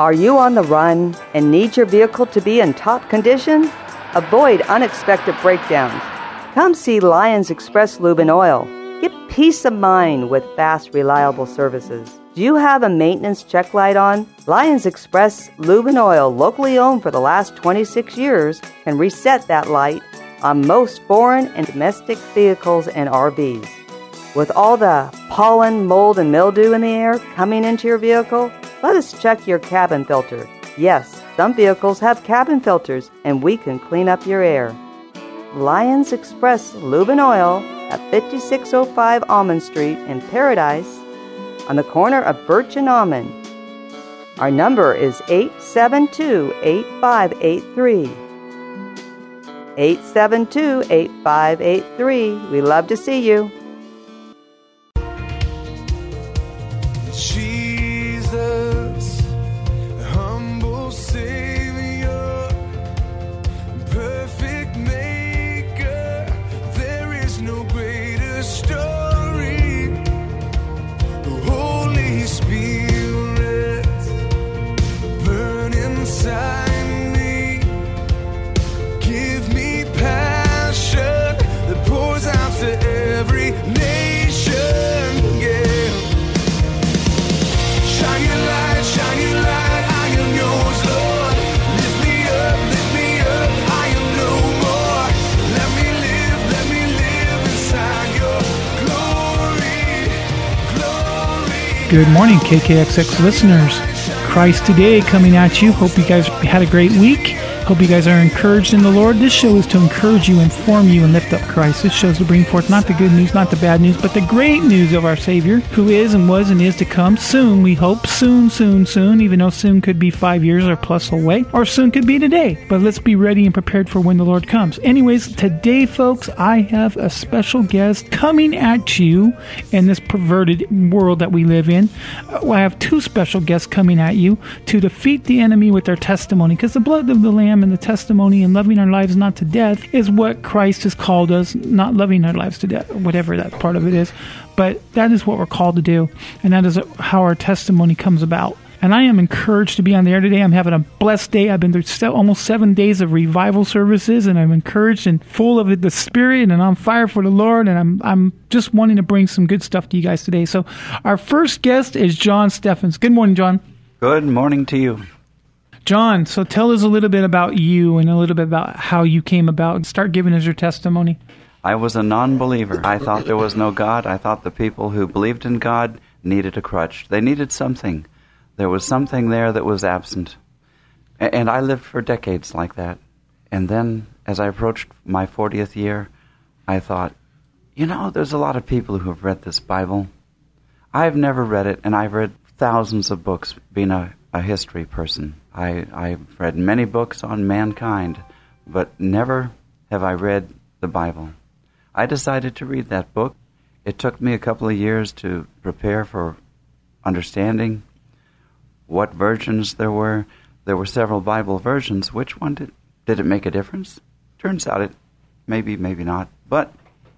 Are you on the run and need your vehicle to be in top condition? Avoid unexpected breakdowns. Come see Lions Express Lube and Oil. Get peace of mind with fast, reliable services. Do you have a maintenance check light on? Lions Express Lube and Oil, locally owned for the last 26 years, can reset that light on most foreign and domestic vehicles and RVs. With all the pollen, mold, and mildew in the air coming into your vehicle, let us check your cabin filter. Yes, some vehicles have cabin filters, and we can clean up your air. Lions Express Lube and Oil at 5605 Almond Street in Paradise on the corner of Birch and Almond. Our number is 872-8583. 872-8583. We love to see you. Jesus, humble Savior, perfect Maker, there is no greater story. Holy Spirit, burn inside me, give me passion that pours out to every nation. Yeah. Shine your light, I am yours, Lord. Lift me up, I am no more. Let me live inside your glory. Good morning, KKXX listeners. Christ Today coming at you. Hope you guys had a great week. Hope you guys are encouraged in the Lord. This show is to encourage you, inform you, and lift up Christ. This show is to bring forth not the good news, not the bad news, but the great news of our Savior, who is and was and is to come soon, we hope. Soon, even though soon could be 5 years or plus away, or soon could be today. But let's be ready and prepared for when the Lord comes. Anyways, today, folks, I have a special guest coming at you in this perverted world that we live in. I have two special guests coming at you to defeat the enemy with their testimony, because the blood of the Lamb and the testimony and loving our lives not to death is what Christ has called us, not loving our lives to death, whatever that part of it is. But that is what we're called to do, and that is how our testimony comes about. And I am encouraged to be on the air today. I'm having a blessed day. I've been through almost 7 days of revival services, and I'm encouraged and full of the Spirit, and on fire for the Lord, and I'm just wanting to bring some good stuff to you guys today. So our first guest is John Steffens. Good morning, John. Good morning to you. John, so tell us a little bit about you and a little bit about how you came about. Start giving us your testimony. I was a non-believer. I thought there was no God. I thought the people who believed in God needed a crutch. They needed something. There was something there that was absent. And I lived for decades like that. And then, as I approached my 40th year, I thought, there's a lot of people who have read this Bible. I've never read it, and I've read thousands of books being a history person. I've read many books on mankind, but never have I read the Bible. I decided to read that book. It took me a couple of years to prepare for understanding what versions there were. There were several Bible versions. Which one did it make a difference? Turns out it maybe not. But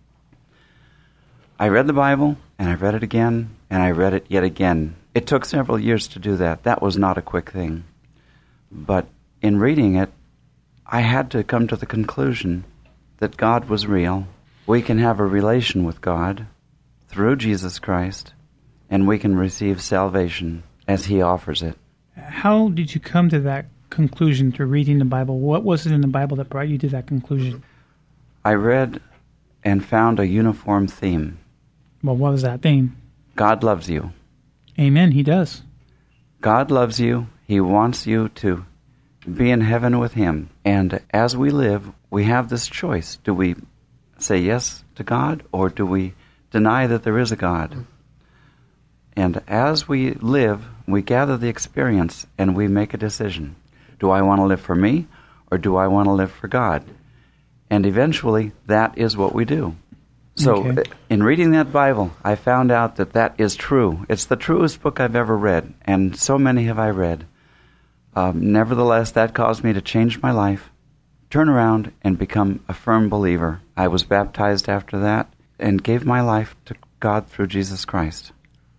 I read the Bible, and I read it again, and I read it yet again. It took several years to do that. That was not a quick thing. But in reading it, I had to come to the conclusion that God was real. We can have a relation with God through Jesus Christ, and we can receive salvation as He offers it. How did you come to that conclusion to reading the Bible? What was it in the Bible that brought you to that conclusion? I read and found a uniform theme. Well, what was that theme? God loves you. Amen, He does. God loves you. He wants you to be in heaven with Him. And as we live, we have this choice. Do we say yes to God, or do we deny that there is a God? And as we live, we gather the experience, and we make a decision. Do I want to live for me, or do I want to live for God? And eventually, that is what we do. So in reading that Bible, I found out that is true. It's the truest book I've ever read, and so many have I read. Nevertheless, that caused me to change my life, turn around, and become a firm believer. I was baptized after that and gave my life to God through Jesus Christ.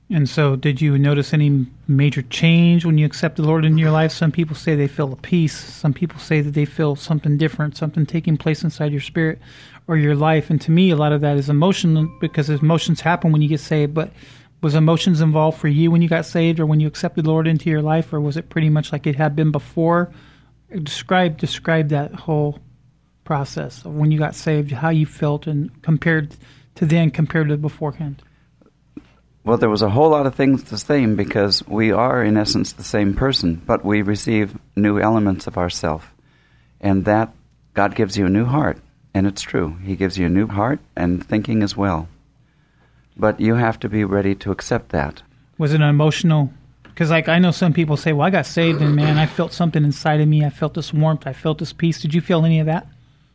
And so did you notice any major change when you accepted the Lord into your life? Some people say they feel a peace. Some people say that they feel something different, something taking place inside your spirit or your life. And to me, a lot of that is emotional, because emotions happen when you get saved. But was emotions involved for you when you got saved or when you accepted the Lord into your life, or was it pretty much like it had been before? Describe that whole process of when you got saved, how you felt, and compared to beforehand. Well, there was a whole lot of things the same, because we are, in essence, the same person, but we receive new elements of ourself. And that God gives you a new heart, and it's true. He gives you a new heart and thinking as well. But you have to be ready to accept that. Was it an emotional? Because I know some people say, well, I got saved, and man, I felt something inside of me. I felt this warmth. I felt this peace. Did you feel any of that?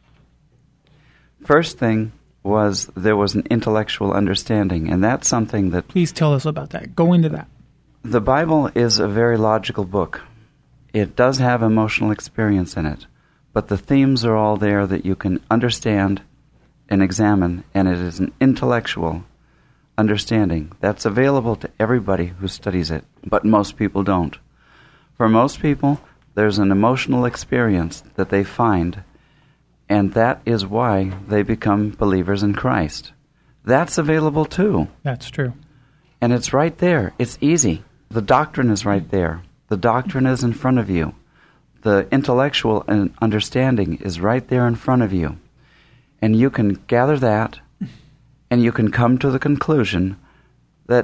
First thing was there was an intellectual understanding, and that's something that... Please tell us about that. Go into that. The Bible is a very logical book. It does have emotional experience in it, but the themes are all there that you can understand and examine, and it is an intellectual understanding that's available to everybody who studies it, but most people don't. For most people, there's an emotional experience that they find, and that is why they become believers in Christ. That's available too. That's true. And it's right there. It's easy. The doctrine is right there. The doctrine is in front of you. The intellectual understanding is right there in front of you. And you can gather that, and you can come to the conclusion that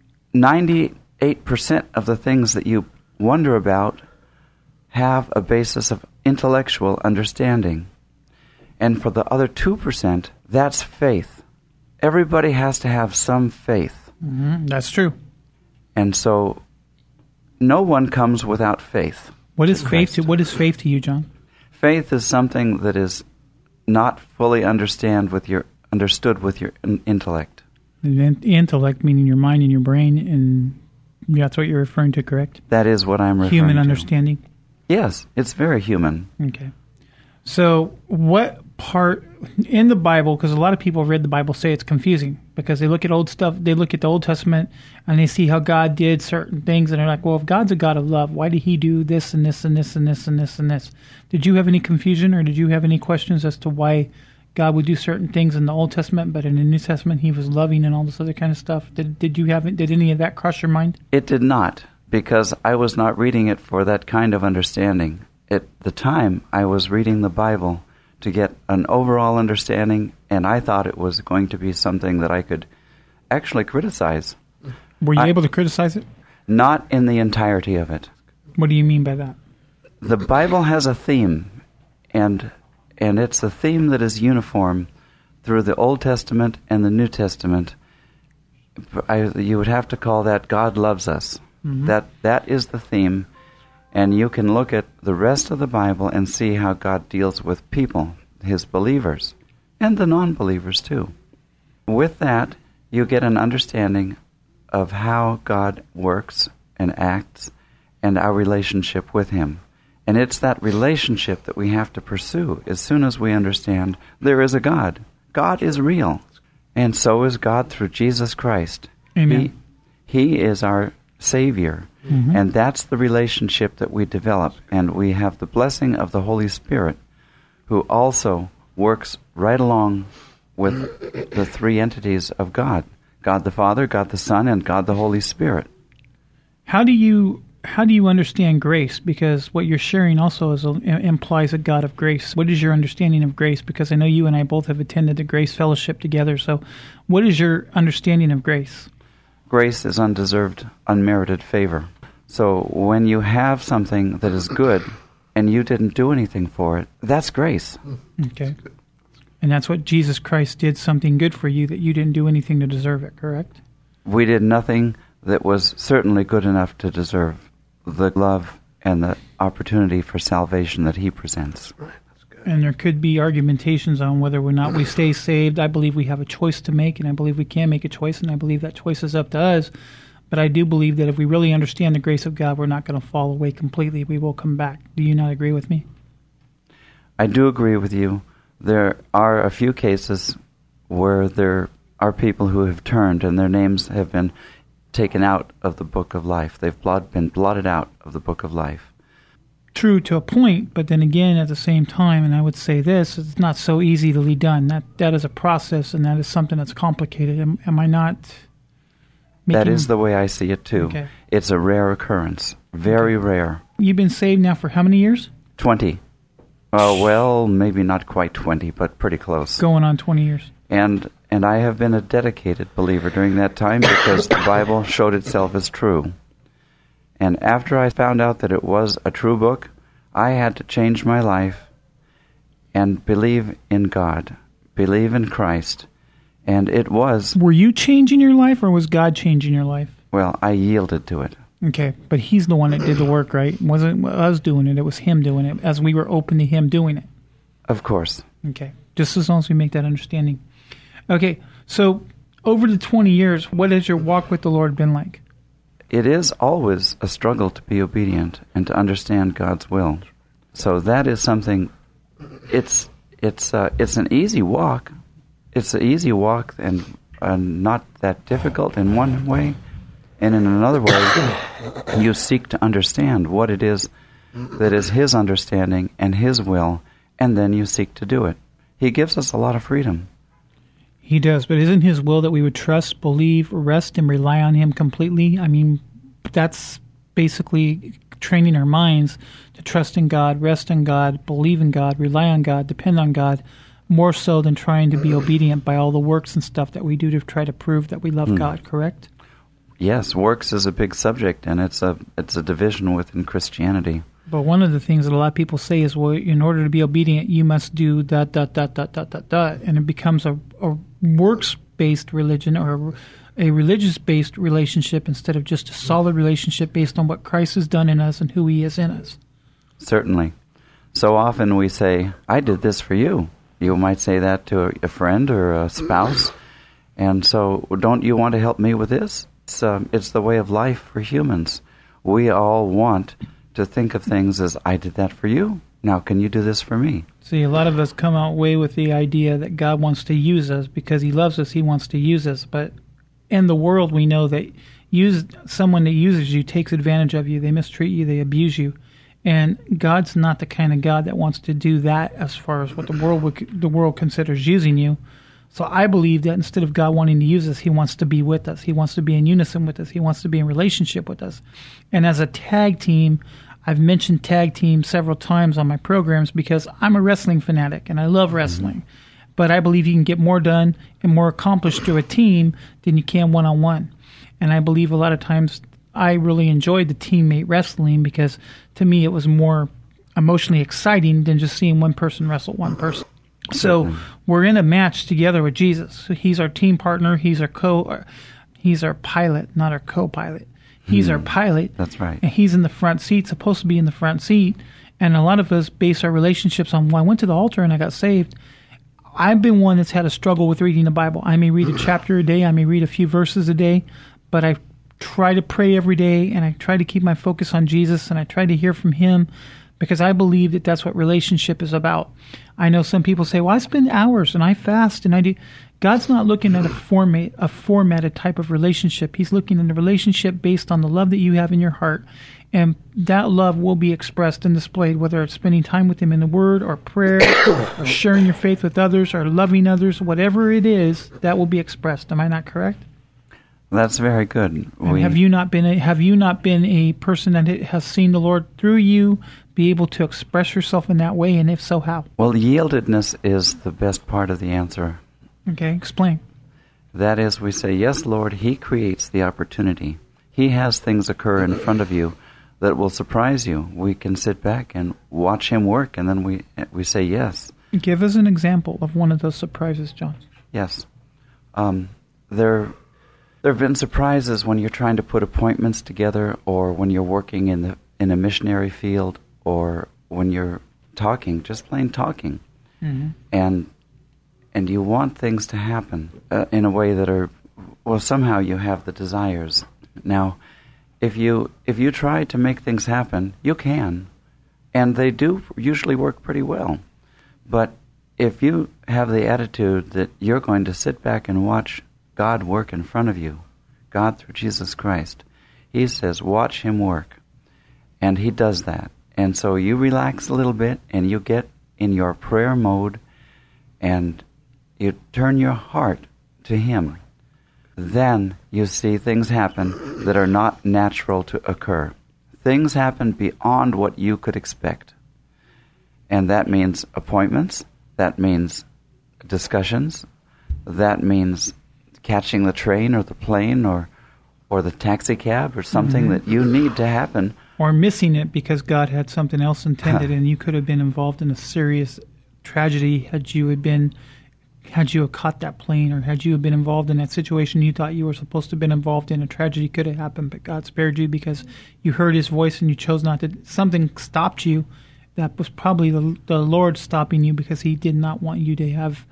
98% of the things that you wonder about have a basis of intellectual understanding. And for the other 2%, that's faith. Everybody has to have some faith. Mm-hmm. That's true. And so no one comes without faith. What is faith to you, John? Faith is something that is not fully understood with your intellect. Intellect meaning your mind and your brain, and that's what you're referring to, correct? That is what I'm referring to. Human understanding? Yes, it's very human. Okay. So what part in the Bible, because a lot of people read the Bible say it's confusing because they look at old stuff, they look at the Old Testament and they see how God did certain things and they're like, well, if God's a God of love, why did he do this and this and this and this and this and this? Did you have any confusion or did you have any questions as to why God would do certain things in the Old Testament, but in the New Testament he was loving and all this other kind of stuff? Did any of that cross your mind? It did not, because I was not reading it for that kind of understanding. At the time, I was reading the Bible to get an overall understanding, and I thought it was going to be something that I could actually criticize. Were you able to criticize it? Not in the entirety of it. What do you mean by that? The Bible has a theme, and it's a theme that is uniform through the Old Testament and the New Testament. You would have to call that God loves us. Mm-hmm. That is the theme. And you can look at the rest of the Bible and see how God deals with people, his believers, and the non-believers too. With that, you get an understanding of how God works and acts and our relationship with him. And it's that relationship that we have to pursue as soon as we understand there is a God. God is real. And so is God through Jesus Christ. Amen. He is our Savior. Mm-hmm. And that's the relationship that we develop. And we have the blessing of the Holy Spirit, who also works right along with the three entities of God. God the Father, God the Son, and God the Holy Spirit. How do you understand grace? Because what you're sharing also implies a God of grace. What is your understanding of grace? Because I know you and I both have attended the Grace Fellowship together. So what is your understanding of grace? Grace is undeserved, unmerited favor. So when you have something that is good and you didn't do anything for it, that's grace. Okay. And that's what Jesus Christ did, something good for you that you didn't do anything to deserve it, correct? We did nothing that was certainly good enough to deserve the love and the opportunity for salvation that he presents. Right, that's good. And there could be argumentations on whether or not we stay saved. I believe we have a choice to make, and I believe we can make a choice, and I believe that choice is up to us. But I do believe that if we really understand the grace of God, we're not going to fall away completely. We will come back. Do you not agree with me? I do agree with you. There are a few cases where there are people who have turned and their names have been taken out of the book of life. They've been blotted out of the book of life. True to a point, but then again, at the same time, and I would say this, it's not so easily done. That is a process, and that is something that's complicated. Am I not making... That is the way I see it, too. Okay. It's a rare occurrence. Very rare. You've been saved now for how many years? 20. Oh, well, maybe not quite 20, but pretty close. Going on 20 years. And I have been a dedicated believer during that time because the Bible showed itself as true. And after I found out that it was a true book, I had to change my life and believe in God, believe in Christ. And it was... Were you changing your life, or was God changing your life? Well, I yielded to it. Okay, but He's the one that did the work, right? It wasn't us doing it, it was Him doing it, as we were open to Him doing it. Of course. Okay, just as long as we make that understanding. Okay, so over the 20 years, what has your walk with the Lord been like? It is always a struggle to be obedient and to understand God's will. So that is something. It's an easy walk. It's an easy walk and not that difficult in one way, and in another way, you seek to understand what it is that is His understanding and His will, and then you seek to do it. He gives us a lot of freedom. He does, but isn't His will that we would trust, believe, rest, and rely on Him completely? I mean, that's basically training our minds to trust in God, rest in God, believe in God, rely on God, depend on God, more so than trying to be obedient by all the works and stuff that we do to try to prove that we love God, correct? Yes, works is a big subject, and it's a division within Christianity. But one of the things that a lot of people say is, well, in order to be obedient, you must do ... And it becomes a works-based religion or a religious-based relationship instead of just a solid relationship based on what Christ has done in us and who He is in us. Certainly. So often we say, I did this for you. You might say that to a friend or a spouse. And so, don't you want to help me with this? It's the way of life for humans. We all want to think of things as, I did that for you. Now, can you do this for me? See, a lot of us come out way with the idea that God wants to use us because He loves us. He wants to use us. But in the world, we know that someone that uses you takes advantage of you. They mistreat you. They abuse you. And God's not the kind of God that wants to do that as far as what the world considers using you. So I believe that instead of God wanting to use us, He wants to be with us. He wants to be in unison with us. He wants to be in relationship with us. And as a tag team, I've mentioned tag team several times on my programs because I'm a wrestling fanatic and I love wrestling. But I believe you can get more done and more accomplished through a team than you can one-on-one. And I believe a lot of times I really enjoyed the teammate wrestling because to me it was more emotionally exciting than just seeing one person wrestle one person. So we're in a match together with Jesus. So He's our team partner. He's our pilot, not our co-pilot. He's our pilot. That's right. And He's in the front seat, supposed to be in the front seat. And a lot of us base our relationships on, well, I went to the altar and I got saved. I've been one that's had a struggle with reading the Bible. I may read a chapter a day. I may read a few verses a day. But I try to pray every day, and I try to keep my focus on Jesus, and I try to hear from Him, because I believe that that's what relationship is about. I know some people say, well, I spend hours, and I fast, and I do. God's not looking at a formatted type of relationship. He's looking at a relationship based on the love that you have in your heart, and that love will be expressed and displayed, whether it's spending time with Him in the Word, or prayer, or sharing your faith with others, or loving others. Whatever it is, that will be expressed. Am I not correct? That's very good. Have you not been a person that has seen the Lord through you be able to express yourself in that way, and if so, how? Well, yieldedness is the best part of the answer. Okay, explain. That is, we say, yes, Lord, He creates the opportunity. He has things occur in front of you that will surprise you. We can sit back and watch Him work, and then we say yes. Give us an example of one of those surprises, John. Yes. There have been surprises when you're trying to put appointments together, or when you're working in a missionary field, or when you're talking, just plain talking, and you want things to happen in a way that are, well, somehow you have the desires. Now, if you try to make things happen, you can, and they do usually work pretty well. But if you have the attitude that you're going to sit back and watch God work in front of you, God through Jesus Christ. He says, watch him work. And he does that. And so you relax a little bit, and you get in your prayer mode, and you turn your heart to him. Then you see things happen that are not natural to occur. Things happen beyond what you could expect. And that means appointments, that means discussions, that means catching the train or the plane or the taxi cab or something that you need to happen. Or missing it because God had something else intended and you could have been involved in a serious tragedy had you have caught that plane, or had you have been involved in that situation you thought you were supposed to have been involved in. A tragedy could have happened, but God spared you because you heard his voice and you chose not to. Something stopped you. That was probably the Lord stopping you because he did not want you to have,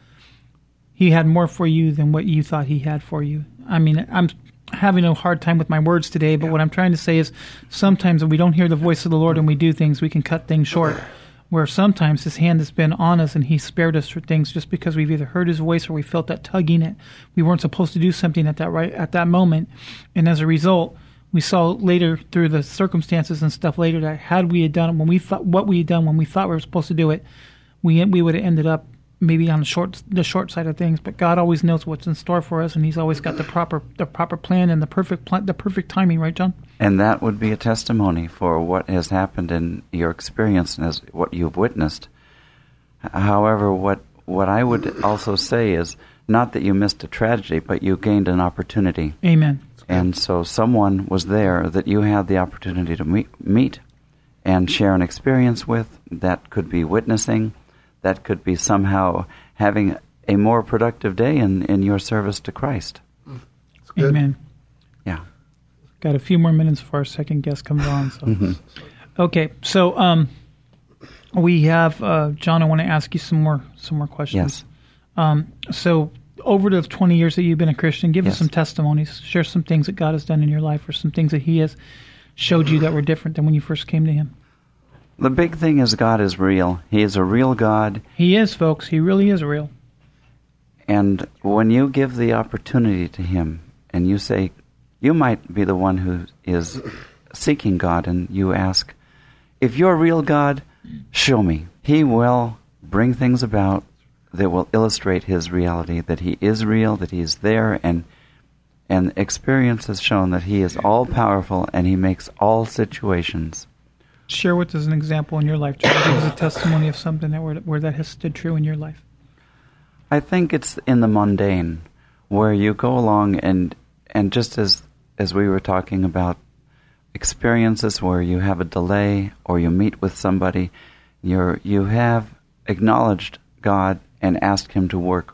he had more for you than what you thought he had for you. I mean, I'm having a hard time with my words today, but what I'm trying to say is sometimes when we don't hear the voice of the Lord and we do things, we can cut things short. Where sometimes his hand has been on us and he spared us for things just because we've either heard his voice or we felt that tugging it. We weren't supposed to do something at that moment. And as a result, we saw later through the circumstances and stuff later that had we had done it when we thought what we had done when we thought we were supposed to do it, we would have ended up maybe on the short side of things. But God always knows what's in store for us, and he's always got the proper plan and the perfect timing, right, John? And that would be a testimony for what has happened in your experience and as what you've witnessed. However, what I would also say is not that you missed a tragedy, but you gained an opportunity. Amen. And so someone was there that you had the opportunity to meet and share an experience with. That could be witnessing. That could be somehow having a more productive day in your service to Christ. Amen. Yeah. Got a few more minutes before our second guest comes on. So. Okay, so we have John. I want to ask you some more questions. Yes. So over the 20 years that you've been a Christian, give us Yes. some testimonies. Share some things that God has done in your life, or some things that he has showed you that were different than when you first came to him. The big thing is God is real. He is a real God. He is, folks. He really is real. And when you give the opportunity to him, and you say, you might be the one who is seeking God, and you ask, if you're a real God, show me. He will bring things about that will illustrate his reality, that he is real, that he is there, and experience has shown that he is all-powerful, and he makes all situations. Share with us an example in your life, John. Give us a testimony of something where that has stood true in your life. I think it's in the mundane, where you go along and just as we were talking about experiences where you have a delay or you meet with somebody, you have acknowledged God and asked him to work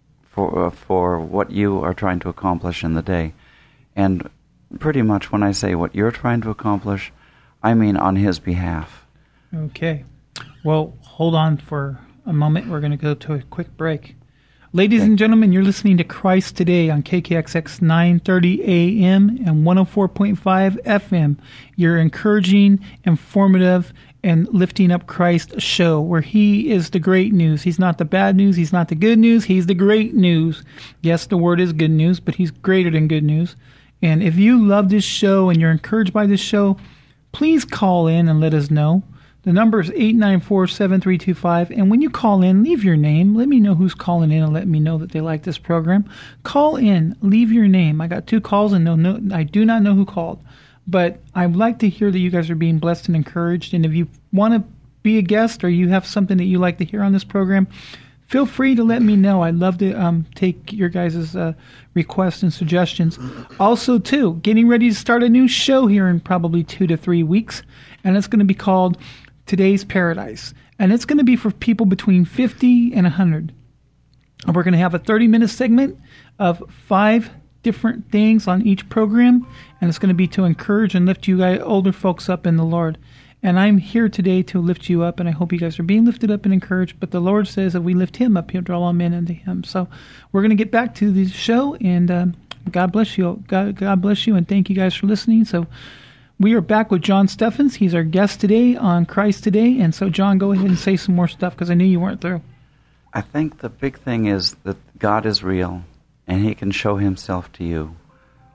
for what you are trying to accomplish in the day. And pretty much when I say what you're trying to accomplish, I mean on his behalf. Okay. Well, hold on for a moment. We're going to go to a quick break. Ladies and gentlemen, you're listening to Christ Today on KKXX 930 AM and 104.5 FM. Your encouraging, informative, and lifting up Christ show where he is the great news. He's not the bad news. He's not the good news. He's the great news. Yes, the word is good news, but he's greater than good news. And if you love this show and you're encouraged by this show, please call in and let us know. The number is 894-7325. And when you call in, leave your name. Let me know who's calling in and let me know that they like this program. Call in. Leave your name. I got 2 calls and no, I do not know who called. But I'd like to hear that you guys are being blessed and encouraged. And if you want to be a guest or you have something that you like to hear on this program, feel free to let me know. I'd love to take your guys' requests and suggestions. Also, too, getting ready to start a new show here in probably 2 to 3 weeks. And it's going to be called Today's Paradise. And it's going to be for people between 50 and 100. And we're going to have a 30-minute segment of 5 different things on each program. And it's going to be to encourage and lift you guys, older folks up in the Lord. And I'm here today to lift you up, and I hope you guys are being lifted up and encouraged. But the Lord says that we lift him up, he'll draw all men unto him. So we're going to get back to the show, and God bless you. God bless you, and thank you guys for listening. So we are back with John Steffens. He's our guest today on Christ Today. And so, John, go ahead and say some more stuff, because I knew you weren't through. I think the big thing is that God is real, and he can show himself to you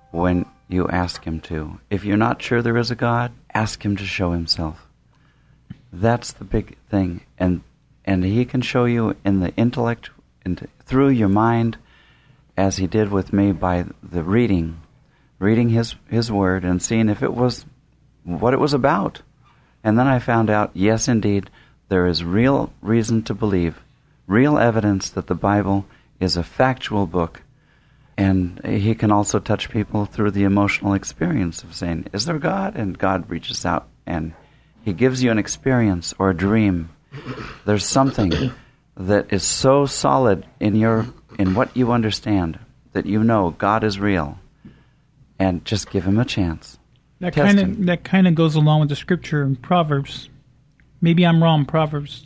when you ask Him to. If you're not sure there is a God, ask Him to show Himself. That's the big thing. And He can show you in the intellect, through your mind, as He did with me by the reading His Word and seeing if it was what it was about. And then I found out, yes, indeed, there is real reason to believe, real evidence that the Bible is a factual book. And He can also touch people through the emotional experience of saying, is there God? And God reaches out and He gives you an experience or a dream. There's something that is so solid in what you understand that you know God is real. And just give Him a chance. That kind of goes along with the scripture in Proverbs. Maybe I'm wrong. Proverbs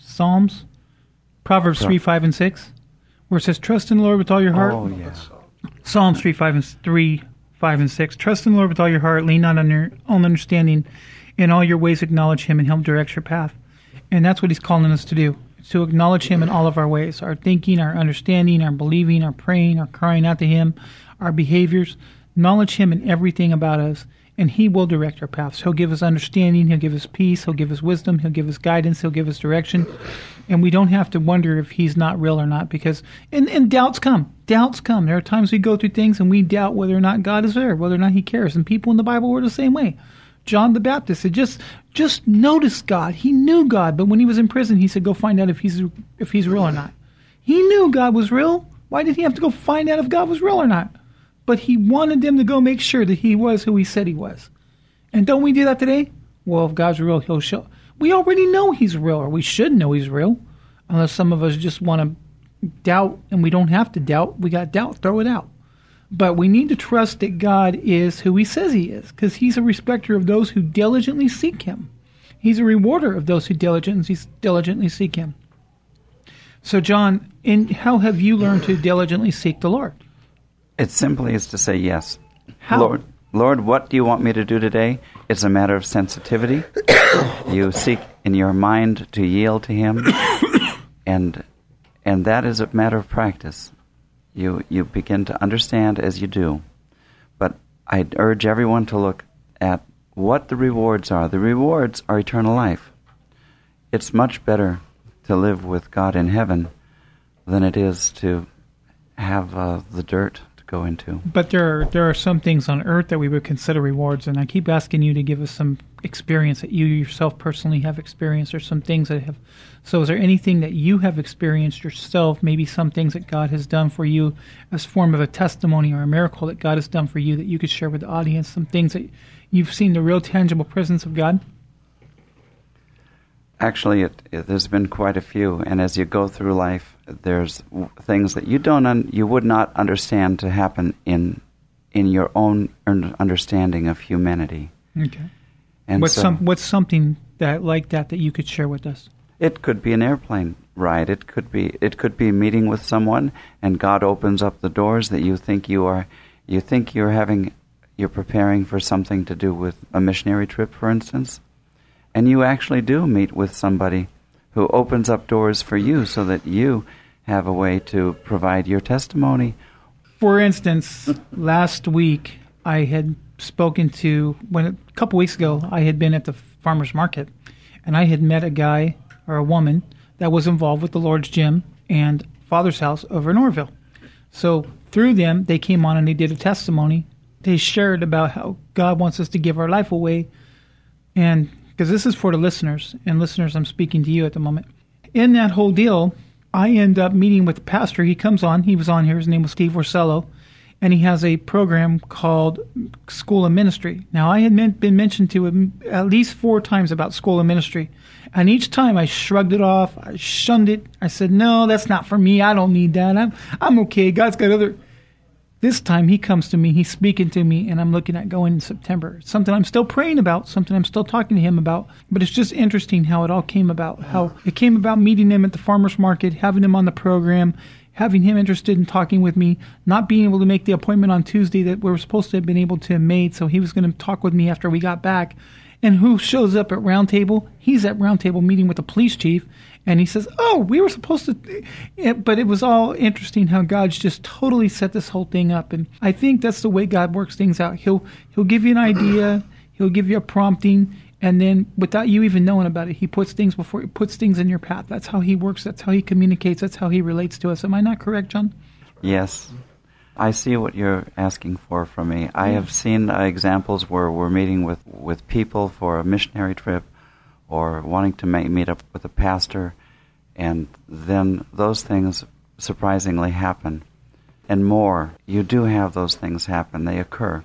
3, 5, and 6, where it says, "Trust in the Lord with all your heart." Oh, yes. Psalms 3, 5, and 6. "Trust in the Lord with all your heart. Lean not on your own understanding. In all your ways acknowledge Him, and He'll direct your path." And that's what He's calling us to do. To acknowledge Him in all of our ways. Our thinking, our understanding, our believing, our praying, our crying out to Him, our behaviors. Acknowledge Him in everything about us, and He will direct our paths. He'll give us understanding. He'll give us peace. He'll give us wisdom. He'll give us guidance. He'll give us direction. And we don't have to wonder if He's not real or not, because and doubts come. Doubts come. There are times we go through things and we doubt whether or not God is there, whether or not He cares. And people in the Bible were the same way. John the Baptist said, just notice God. He knew God, but when he was in prison, he said, go find out if He's real or not. He knew God was real. Why did he have to go find out if God was real or not? But he wanted them to go make sure that He was who He said He was. And don't we do that today? Well, if God's real, He'll show. We already know He's real, or we should know He's real. Unless some of us just want to doubt, and we don't have to doubt. We got doubt, throw it out. But we need to trust that God is who He says He is, because He's a respecter of those who diligently seek Him. He's a rewarder of those who diligently seek Him. So, John, how have you learned to diligently seek the Lord? It simply is to say yes. How? Lord, what do you want me to do today? It's a matter of sensitivity. You seek in your mind to yield to Him, and that is a matter of practice. You begin to understand as you do. But I'd urge everyone to look at what the rewards are. The rewards are eternal life. It's much better to live with God in heaven than it is to have the dirt to go into. But there are some things on earth that we would consider rewards, and I keep asking you to give us some experience that you yourself personally have experienced, or some things that have. So is there anything that you have experienced yourself, maybe some things that God has done for you as form of a testimony or a miracle that God has done for you that you could share with the audience, some things that you've seen the real tangible presence of God? Actually, there's been quite a few, and as you go through life, there's things that you would not understand to happen in your own understanding of humanity. Okay. And what's something that you could share with us? It could be an airplane ride. It could be meeting with someone, and God opens up the doors that you think you're preparing for something to do with a missionary trip, for instance. And you actually do meet with somebody who opens up doors for you so that you have a way to provide your testimony. For instance, last week I had spoken to, a couple weeks ago, I had been at the farmer's market, and I had met a guy or a woman that was involved with the Lord's Gym and Father's House over in Orville. So through them, they came on and they did a testimony. They shared about how God wants us to give our life away, and because this is for the listeners, and listeners, I'm speaking to you at the moment. In that whole deal, I end up meeting with the pastor. He comes on. He was on here. His name was Steve Orsello, and he has a program called School of Ministry. Now, I had been mentioned to him at least 4 times about School of Ministry, and each time I shrugged it off. I shunned it. I said, no, that's not for me. I don't need that. I'm okay. God's got other... This time he comes to me, he's speaking to me, and I'm looking at going in September. It's something I'm still praying about, something I'm still talking to him about. But it's just interesting how it all came about. How it came about meeting him at the farmer's market, having him on the program, having him interested in talking with me, not being able to make the appointment on Tuesday that we were supposed to have been able to have made. So he was going to talk with me after we got back. And who shows up at Round Table? He's at Round Table meeting with the police chief, and he says, "Oh, we were supposed to," but it was all interesting how God's just totally set this whole thing up. And I think that's the way God works things out. He'll give you an idea, he'll give you a prompting, and then without you even knowing about it, he puts things in your path. That's how he works. That's how he communicates. That's how he relates to us. Am I not correct, John? Yes. I see what you're asking for from me. I have seen examples where we're meeting with people for a missionary trip or wanting to meet up with a pastor, and then those things surprisingly happen. And more, you do have those things happen. They occur.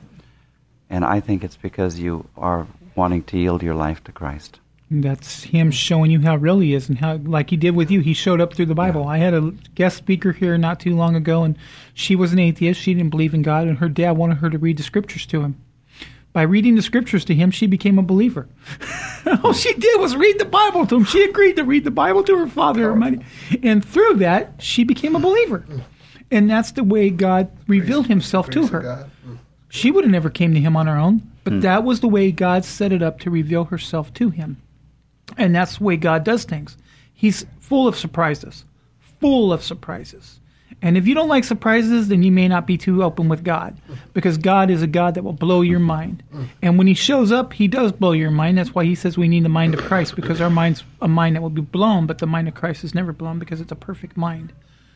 And I think it's because you are wanting to yield your life to Christ. That's him showing you how real he is, and how, like he did with you, he showed up through the Bible. Yeah. I had a guest speaker here not too long ago, and she was an atheist. She didn't believe in God, and her dad wanted her to read the scriptures to him. By reading the scriptures to him, she became a believer. All she did was read the Bible to him. She agreed to read the Bible to her father, and through that, she became a believer. And that's the way God revealed himself to her. She would have never came to him on her own, but that was the way God set it up to reveal herself to him. And that's the way God does things. He's full of surprises. Full of surprises. And if you don't like surprises, then you may not be too open with God. Because God is a God that will blow your mind. And when he shows up, he does blow your mind. That's why he says we need the mind of Christ. Because our mind's a mind that will be blown, but the mind of Christ is never blown because it's a perfect mind.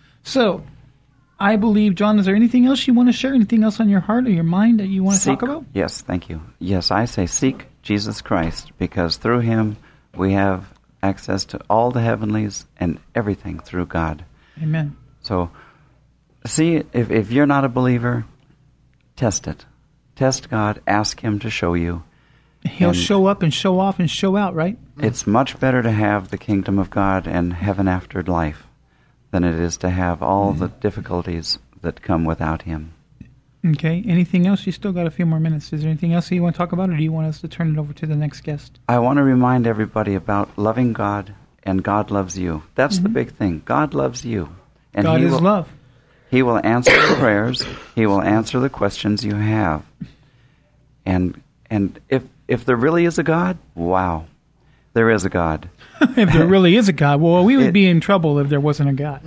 So, I believe, John, is there anything else you want to share? Anything else on your heart or your mind that you want to talk about? Yes, thank you. Yes, I say seek Jesus Christ, because through him we have access to all the heavenlies and everything through God. Amen. So, see, if you're not a believer, test it. Test God, ask him to show you. He'll show up and show off and show out, right? It's much better to have the kingdom of God and heaven after life than it is to have all the difficulties that come without him. Okay. Anything else? You still got a few more minutes. Is there anything else that you want to talk about, or do you want us to turn it over to the next guest? I want to remind everybody about loving God, and God loves you. That's the big thing. God loves you. And God is love. He will answer your prayers. He will answer the questions you have. And if there really is a God, wow, there is a God. If there really is a God, well, we would be in trouble if there wasn't a God.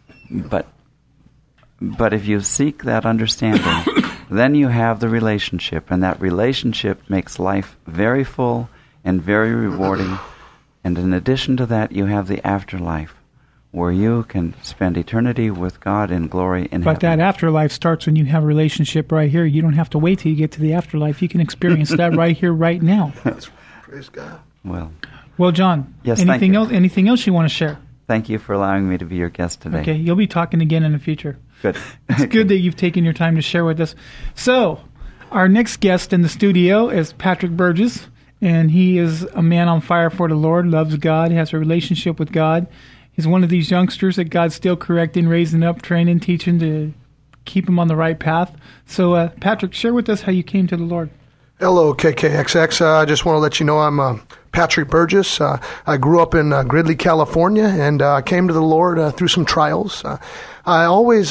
But if you seek that understanding, then you have the relationship, and that relationship makes life very full and very rewarding. And in addition to that, you have the afterlife, where you can spend eternity with God in glory in heaven. But that afterlife starts when you have a relationship right here. You don't have to wait till you get to the afterlife. You can experience that right here, right now. Praise God. Well, John, yes, anything else you want to share? Thank you for allowing me to be your guest today. Okay, you'll be talking again in the future. Good. It's good that you've taken your time to share with us. So, our next guest in the studio is Patrick Burgess, and he is a man on fire for the Lord, loves God, has a relationship with God. He's one of these youngsters that God's still correcting, raising up, training, teaching to keep him on the right path. So, Patrick, share with us how you came to the Lord. Hello, KKXX. I just want to let you know I'm Patrick Burgess. I grew up in Gridley, California, and I came to the Lord through some trials. I always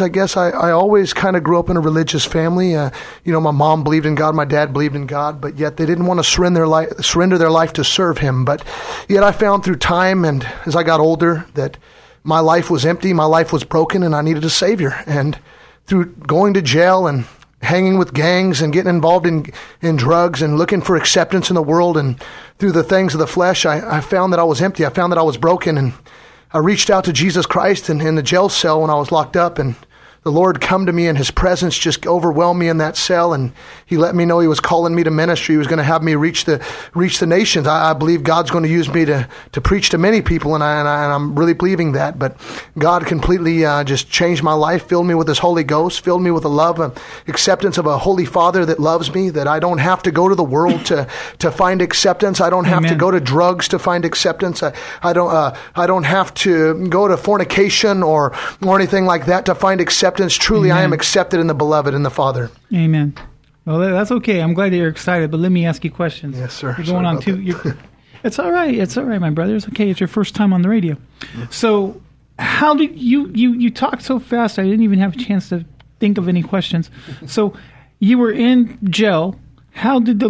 kind of grew up in a religious family. My mom believed in God, my dad believed in God, but yet they didn't want to surrender their life to serve him. But yet I found through time and as I got older that my life was empty, my life was broken, and I needed a Savior. And through going to jail and hanging with gangs and getting involved in drugs and looking for acceptance in the world and through the things of the flesh, I found that I was empty. I found that I was broken, and I reached out to Jesus Christ in the jail cell when I was locked up, and the Lord come to me, and his presence just overwhelmed me in that cell, and he let me know he was calling me to ministry. He was going to have me reach the nations. I believe God's going to use me to preach to many people, and I'm really believing that. But God completely just changed my life, filled me with his Holy Ghost, filled me with the love and acceptance of a Holy Father that loves me, that I don't have to go to the world to find acceptance. I don't have to go to drugs to find acceptance. I don't have to go to fornication or anything like that to find acceptance. Truly, I am accepted in the Beloved, in the Father. Amen. Well, that's okay. I'm glad that you're excited, but let me ask you questions. Yes, sir. You're going on too. It's all right. It's all right, my brother. It's okay. It's your first time on the radio. So, how did you talked so fast? I didn't even have a chance to think of any questions. So, you were in jail. How did the Lord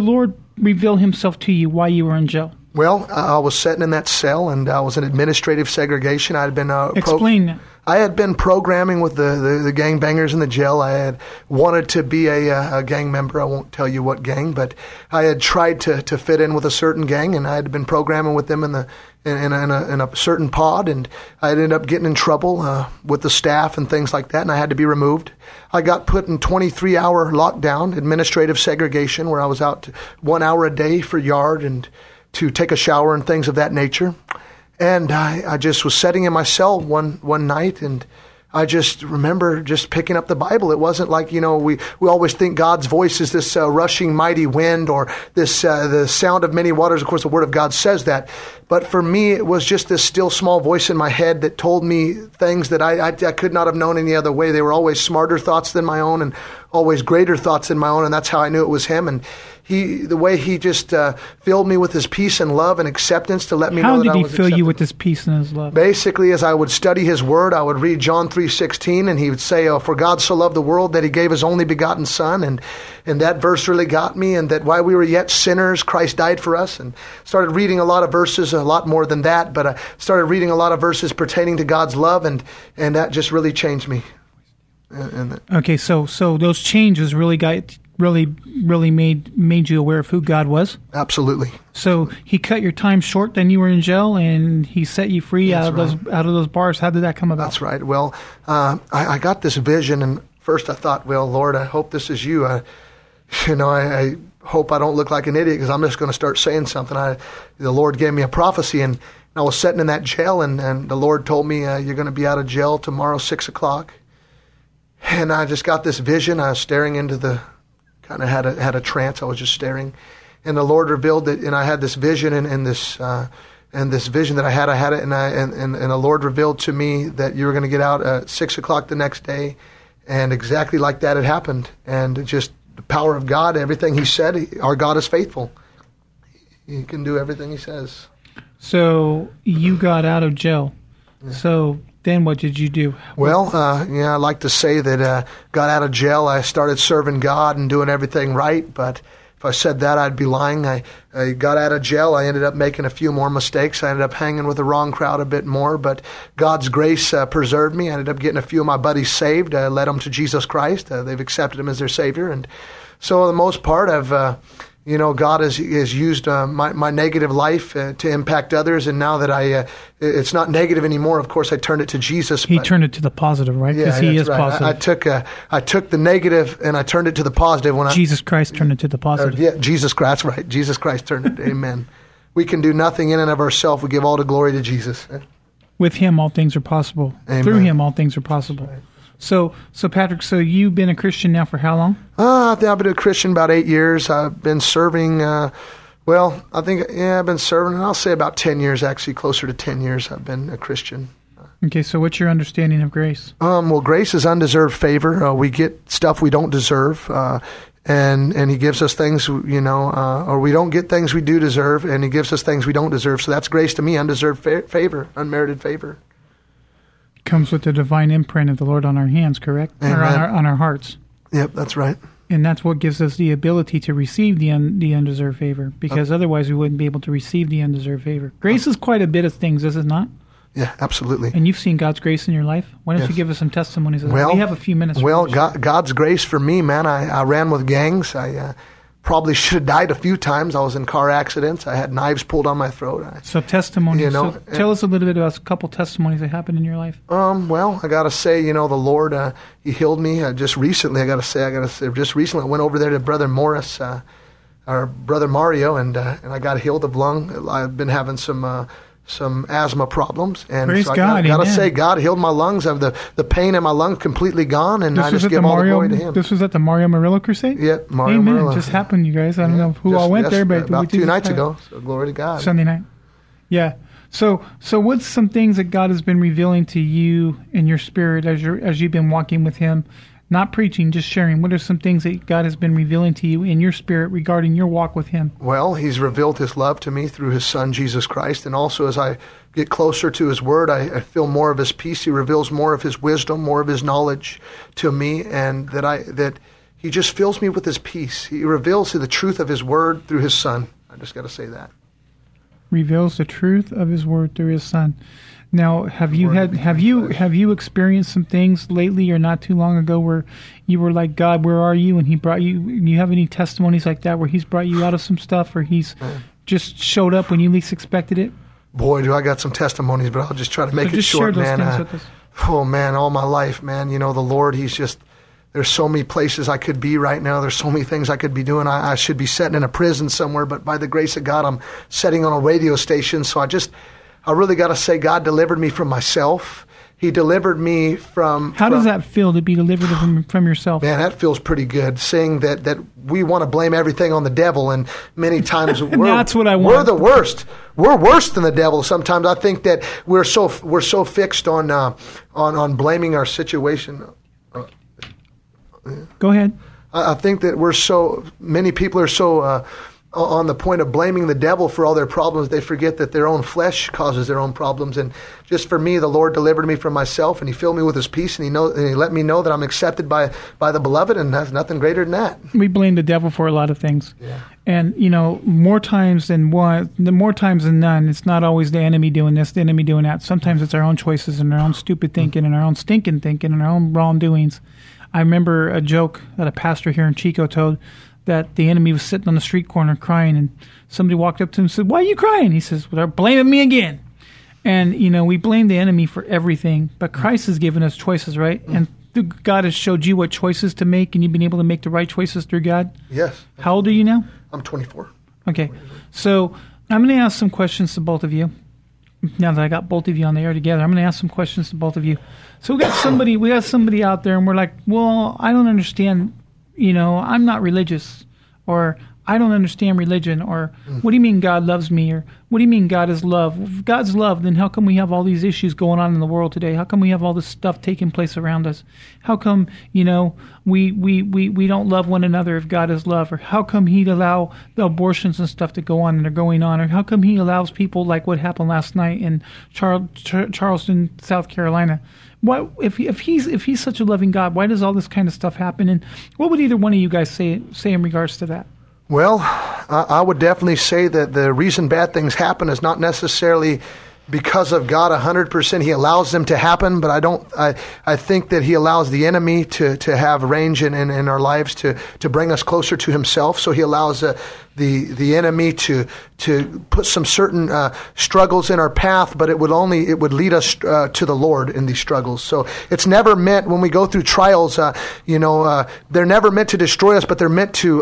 reveal himself to you while you were in jail? Well, I was sitting in that cell, and I was in administrative segregation. I had been Explain that. I had been programming with the gangbangers in the jail. I had wanted to be a gang member. I won't tell you what gang, but I had tried to fit in with a certain gang, and I had been programming with them in a certain pod, and I ended up getting in trouble with the staff and things like that, and I had to be removed. I got put in 23-hour lockdown, administrative segregation, where I was out 1 hour a day for yard and to take a shower and things of that nature. And I just was sitting in my cell one night, and I just remember just picking up the Bible. It wasn't like, we always think God's voice is this rushing mighty wind, or this the sound of many waters. Of course, the Word of God says that. But for me, it was just this still small voice in my head that told me things that I could not have known any other way. They were always smarter thoughts than my own, and always greater thoughts than my own, and that's how I knew it was Him. And the way He just filled me with His peace and love and acceptance to let me know that I was How did He fill you accepted. with His peace and His love? Basically, as I would study His Word, I would read John 3:16, and He would say, "For God so loved the world that He gave His only begotten Son," and that verse really got me, and that while we were yet sinners, Christ died for us. And started reading a lot of verses, a lot more than that, but I started reading a lot of verses pertaining to God's love, and that just really changed me. Okay, so those changes really made you aware of who God was? Absolutely. So He cut your time short, then you were in jail, and He set you free out of those bars. How did that come about? That's right. Well, I got this vision, and first I thought, well, Lord, I hope this is you. I hope I don't look like an idiot, because I'm just going to start saying something. The Lord gave me a prophecy, and I was sitting in that jail, and the Lord told me, you're going to be out of jail tomorrow, 6 o'clock. And I just got this vision. I was staring into kind of had a trance. I was just staring, and the Lord revealed that. And I had this vision, and this vision that I had it, and the Lord revealed to me that you were going to get out at 6 o'clock the next day, and exactly like that had happened. And just the power of God, everything He said, our God is faithful. He can do everything He says. So you got out of jail. Yeah. So then what did you do? Well, I like to say that got out of jail, I started serving God and doing everything right. But if I said that, I'd be lying. I got out of jail. I ended up making a few more mistakes. I ended up hanging with the wrong crowd a bit more. But God's grace preserved me. I ended up getting a few of my buddies saved. I led them to Jesus Christ. They've accepted Him as their Savior. And so, for the most part, God has used my negative life to impact others, and now that it's not negative anymore. Of course, I turned it to Jesus. He turned it to the positive, right? Because He is right. Positive. I took the negative and I turned it to the positive. Jesus Christ turned it to the positive. Jesus Christ, right? Jesus Christ turned it. Amen. We can do nothing in and of ourselves. We give all the glory to Jesus. With Him, all things are possible. Amen. Through Him, all things are possible. Right. So Patrick, you've been a Christian now for how long? I've been a Christian about 8 years. I've been serving, I've been serving, I'll say about 10 years, actually, closer to 10 years I've been a Christian. Okay, so what's your understanding of grace? Well, grace is undeserved favor. We get stuff we don't deserve, and He gives us things, or we don't get things we do deserve, and He gives us things we don't deserve. So that's grace to me, undeserved favor, unmerited favor. Comes with the divine imprint of the Lord on our hands, correct? Amen. Or on our hearts. Yep, that's right. And that's what gives us the ability to receive the undeserved favor, because otherwise we wouldn't be able to receive the undeserved favor. Grace is quite a bit of things, is it not? Yeah, absolutely. And you've seen God's grace in your life? Why don't you give us some testimonies of that? Well, we have a few minutes. Well, God's grace for me, man, I ran with gangs. I probably should have died a few times. I was in car accidents. I had knives pulled on my throat. So testimonies. So tell us a little bit about a couple testimonies that happened in your life. Well, I got to say, the Lord, He healed me just recently. I got to say, just recently I went over there to Brother Morris, or Brother Mario, and I got healed of lung. I've been having some asthma problems, and praise so I God, got to say, God healed my lungs. I have the pain in my lungs completely gone, and I just give all the glory to Him. This was at the Mario Murillo Crusade? Yep, Mario Amen. Murillo. It just happened, you guys. I don't know who all went there, but about 2 nights ago. So glory to God. Sunday night. Yeah. So what's some things that God has been revealing to you in your spirit as you've been walking with Him? Not preaching, just sharing. What are some things that God has been revealing to you in your spirit regarding your walk with Him? Well, He's revealed His love to me through His Son, Jesus Christ. And also as I get closer to His Word, I feel more of His peace. He reveals more of His wisdom, more of His knowledge to me, and that He just fills me with his peace. He reveals the truth of his word through his son. I just got to say that. Reveals the truth of his word through his son. Now, have you experienced some things lately or not too long ago where you were like, God, where are you? And he brought you. You have any testimonies like that where he's brought you out of some stuff, or he's just showed up when you least expected it? Boy, do I got some testimonies, but I'll just try to make it short, man. Share those things with us. Oh man, all my life, man. You know, the Lord, he's just. There's so many places I could be right now. There's so many things I could be doing. I should be sitting in a prison somewhere, but by the grace of God, I'm sitting on a radio station. So I really got to say, God delivered me from myself. He delivered me from... How does that feel to be delivered from yourself? Man, that feels pretty good. Saying that we want to blame everything on the devil, and many times that's what I want. We're the worst. We're worse than the devil. Sometimes I think that we're so fixed on blaming our situation. Go ahead. I think that many people are so on the point of blaming the devil for all their problems, they forget that their own flesh causes their own problems. And just for me, the Lord delivered me from myself, and he filled me with his peace, and he let me know that I'm accepted by the beloved, and there's nothing greater than that. We blame the devil for a lot of things. Yeah. And, more times than none, it's not always the enemy doing this, the enemy doing that. Sometimes it's our own choices and our own stupid thinking and our own stinking thinking and our own wrongdoings. I remember a joke that a pastor here in Chico told, that the enemy was sitting on the street corner crying, and somebody walked up to him and said, "Why are you crying?" He says, "Well, they're blaming me again." And, we blame the enemy for everything, but Christ has given us choices, right? And God has showed you what choices to make, and you've been able to make the right choices through God? Yes. How old are you now? I'm 24. Okay. So I'm going to ask some questions to both of you. Now that I got both of you on the air together, I'm going to ask some questions to both of you. So we got somebody out there, and we're like, well, I don't understand, I'm not religious, or I don't understand religion, or what do you mean God loves me, or what do you mean God is love? If God's love, then how come we have all these issues going on in the world today? How come we have all this stuff taking place around us? How come, we don't love one another if God is love? Or how come he'd allow the abortions and stuff to go on and are going on? Or how come he allows people like what happened last night in Charleston, South Carolina? Why, if he's such a loving God, why does all this kind of stuff happen? And what would either one of you guys say in regards to that? Well, I would definitely say that the reason bad things happen is not necessarily because of God 100%. He allows them to happen, but I think that he allows the enemy to have range in our lives to bring us closer to himself. So he allows the enemy to put some certain struggles in our path, but it would lead us to the Lord in these struggles. So it's never meant, when we go through trials, they're never meant to destroy us, but they're meant to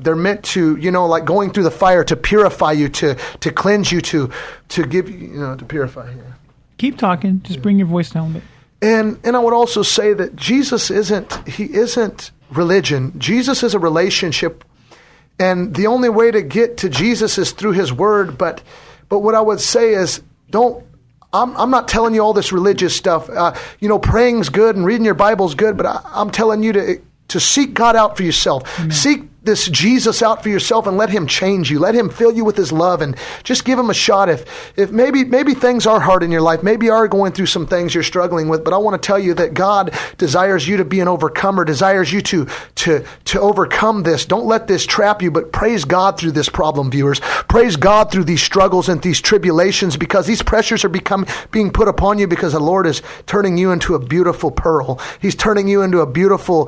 like going through the fire, to purify you, to cleanse you, to give you, to purify you. Keep talking. Just bring your voice down a bit. And I would also say that Jesus isn't religion. Jesus is a relationship. And the only way to get to Jesus is through his word. But what I would say is, I'm not telling you all this religious stuff. Praying's good and reading your Bible's good, but I'm telling you to seek God out for yourself. Amen. Seek this Jesus out for yourself and let him change you. Let him fill you with his love, and just give him a shot. If maybe things are hard in your life, maybe you are going through some things you're struggling with, but I want to tell you that God desires you to be an overcomer, desires you to overcome this. Don't let this trap you, but praise God through this problem, viewers. Praise God through these struggles and these tribulations, because these pressures are being put upon you, because the Lord is turning you into a beautiful pearl. He's turning you into a beautiful,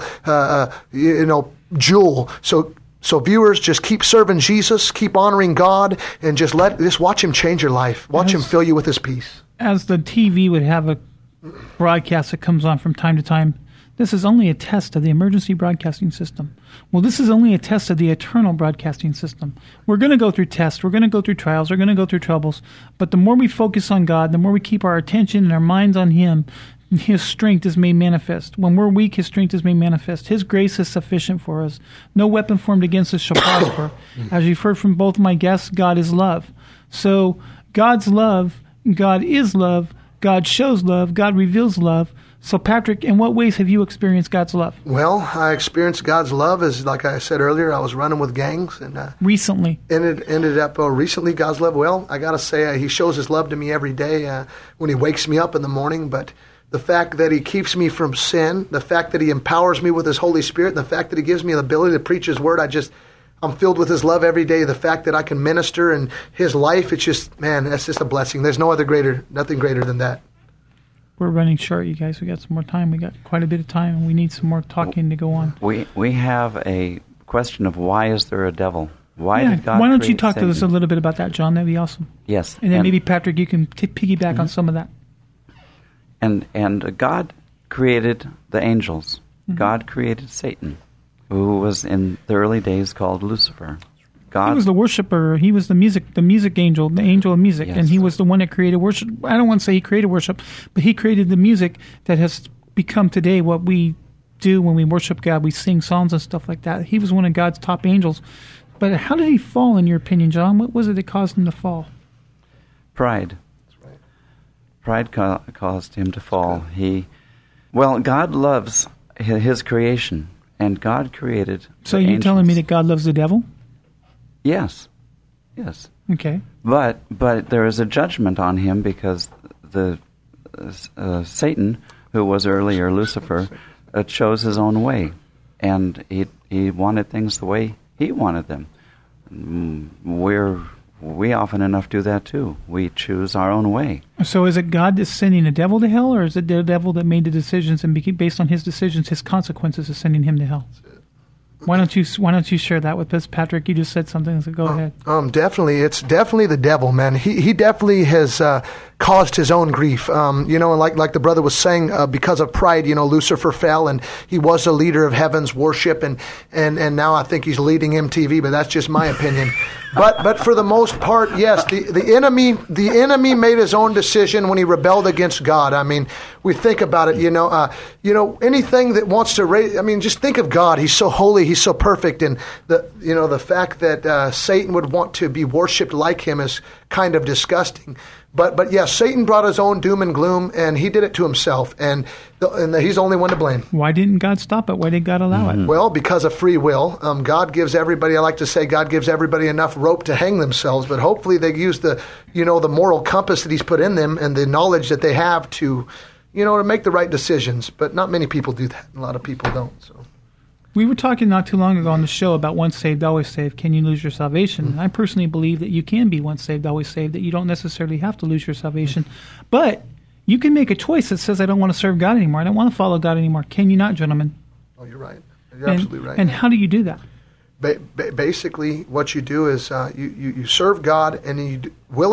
jewel. So viewers, just keep serving Jesus, keep honoring God, and just watch him change your life. Watch him fill you with his peace. As the TV would have a broadcast that comes on from time to time, this is only a test of the emergency broadcasting system. Well, this is only a test of the eternal broadcasting system. We're going to go through tests. We're going to go through trials. We're going to go through troubles. But the more we focus on God, the more we keep our attention and our minds on him, his strength is made manifest. When we're weak, his strength is made manifest. His grace is sufficient for us. No weapon formed against us shall prosper. As you've heard from both my guests, God is love. So God's love, God is love, God shows love, God reveals love. So Patrick, in what ways have you experienced God's love? Well, I experienced God's love as, like I said earlier, I was running with gangs. And recently? Ended up recently, God's love. Well, I got to say, he shows his love to me every day when he wakes me up in the morning. But the fact that he keeps me from sin, the fact that he empowers me with his Holy Spirit, the fact that he gives me the ability to preach his word. I'm filled with his love every day. The fact that I can minister in his life, it's just, man, that's just a blessing. There's nothing greater than that. We're running short, you guys. We got some more time. We got quite a bit of time, and we need some more talking to go on. We have a question of why is there a devil? Why did God Why don't you create talk Satan? to us a little bit about that, John? That'd be awesome. Yes. And then maybe, Patrick, you can piggyback on some of that. And God created the angels. Mm-hmm. God created Satan, who was in the early days called Lucifer. God, he was the worshiper. He was the music angel, the angel of music, Yes. and he was the one that created worship. I don't want to say he created worship, but he created the music that has become today what we do when we worship God. We sing songs and stuff like that. He was one of God's top angels. But how did he fall, in your opinion, John? What was it that caused him to fall? Pride. Pride caused him to fall. God loves his creation, and God created. So the you're angels. telling me that God loves the devil? Yes. Okay. But there is a judgment on him because the Satan, who was earlier Lucifer, chose his own way, and he wanted things the way he wanted them. We often enough do that too. We choose our own way. So is it God that's sending the devil to hell, or is it the devil that made the decisions and based on his decisions, his consequences is sending him to hell? Why don't you share that with us, Patrick? You just said something, so go ahead. Definitely, it's definitely the devil, man. He definitely has caused his own grief. Like the brother was saying, because of pride, Lucifer fell, and he was the leader of heaven's worship, and now I think he's leading MTV, but that's just my opinion. But for the most part, yes, the enemy made his own decision when he rebelled against God. I mean, we think about it, anything that wants to raise. I mean, just think of God. He's so holy. He's so perfect, and the fact that Satan would want to be worshipped like him is kind of disgusting. But yes, Satan brought his own doom and gloom, and he did it to himself, and he's the only one to blame. Why didn't God stop it? Why did God allow it? Well, because of free will. God gives everybody, I like to say, God gives everybody enough rope to hang themselves, but hopefully they use the moral compass that he's put in them and the knowledge that they have to make the right decisions. But not many people do that. A lot of people don't. So. We were talking not too long ago on the show about once saved, always saved. Can you lose your salvation? And I personally believe that you can be once saved, always saved, that you don't necessarily have to lose your salvation. But you can make a choice that says, I don't want to serve God anymore. I don't want to follow God anymore. Can you not, gentlemen? Oh, you're right. You're absolutely right. And how do you do that? Basically, what you do is you serve God, and you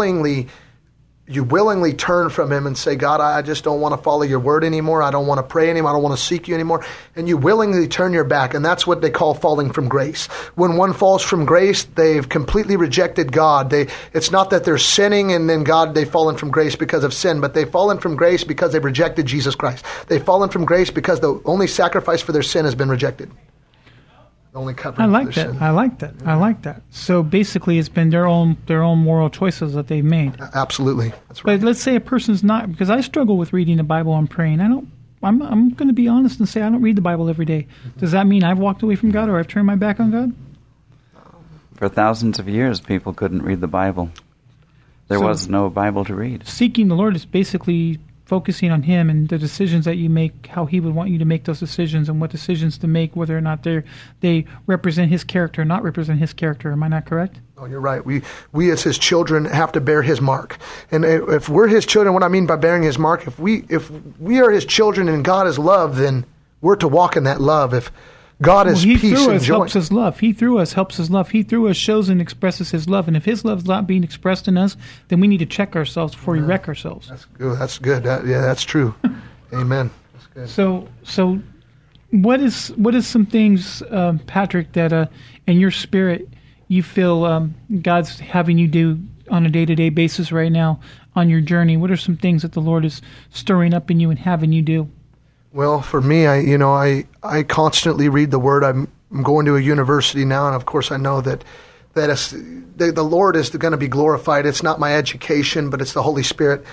willingly turn from him and say, God, I just don't want to follow your word anymore. I don't want to pray anymore. I don't want to seek you anymore. And you willingly turn your back. And that's what they call falling from grace. When one falls from grace, they've completely rejected God. It's not that they're sinning and then they've fallen from grace because of sin, but they've fallen from grace because they've rejected Jesus Christ. They've fallen from grace because the only sacrifice for their sin has been rejected. The only covering I like for their that. sin. I like that. I like that. So basically, it's been their own moral choices that they've made. Absolutely. That's right. But let's say a person's not, because I struggle with reading the Bible and praying. I'm going to be honest and say I don't read the Bible every day. Does that mean I've walked away from God or I've turned my back on God? For thousands of years, people couldn't read the Bible. There So- was no Bible to read. Seeking the Lord is basically focusing on Him and the decisions that you make, how He would want you to make those decisions and what decisions to make, whether or not they represent His character or not represent His character. Am I not correct? Oh, you're right. We as his children have to bear his mark. And if we're his children, what I mean by bearing his mark, if we are his children and God is love, then we're to walk in that love. If God is He peace through and us joy. helps us love. He through us helps us love. He through us shows and expresses His love. And if His love's not being expressed in us, then we need to check ourselves before we wreck ourselves. That's good. That's good. That's true. Amen. That's good. So, what is some things, Patrick, that in your spirit you feel God's having you do on a day-to-day basis right now on your journey? What are some things that the Lord is stirring up in you and having you do? Well, for me, I constantly read the Word. I'm going to a university now, and of course I know that the Lord is going to be glorified. It's not my education, but it's the Holy Spirit.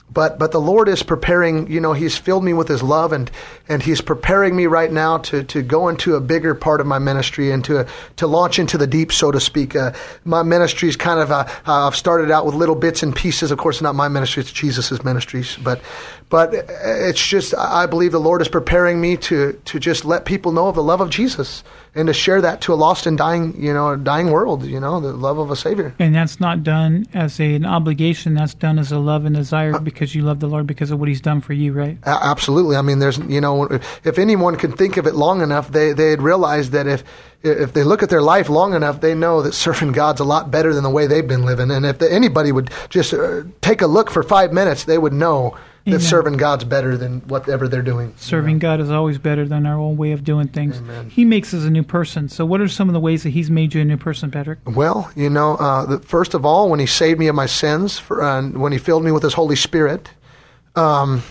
But the Lord is preparing, He's filled me with His love, and He's preparing me right now to go into a bigger part of my ministry and to launch into the deep, so to speak. My ministry is kind of, I've started out with little bits and pieces. Of course, not my ministry, it's Jesus' ministries. But it's just, I believe the Lord is preparing me to just let people know of the love of Jesus and to share that to a lost and dying world, the love of a Savior. And that's not done as an obligation. That's done as a love and desire because you love the Lord because of what He's done for you, right? Absolutely. I mean, there's, if anyone can think of it long enough, they'd realize that if they look at their life long enough, they know that serving God's a lot better than the way they've been living. And if anybody would just take a look for 5 minutes, they would know that Amen. Serving God's better than whatever they're doing. Serving God is always better than our old way of doing things. Amen. He He makes us a new person. So what are some of the ways that He's made you a new person, Patrick? Well, first of all, when He saved me of my sins, when He filled me with His Holy Spirit, He's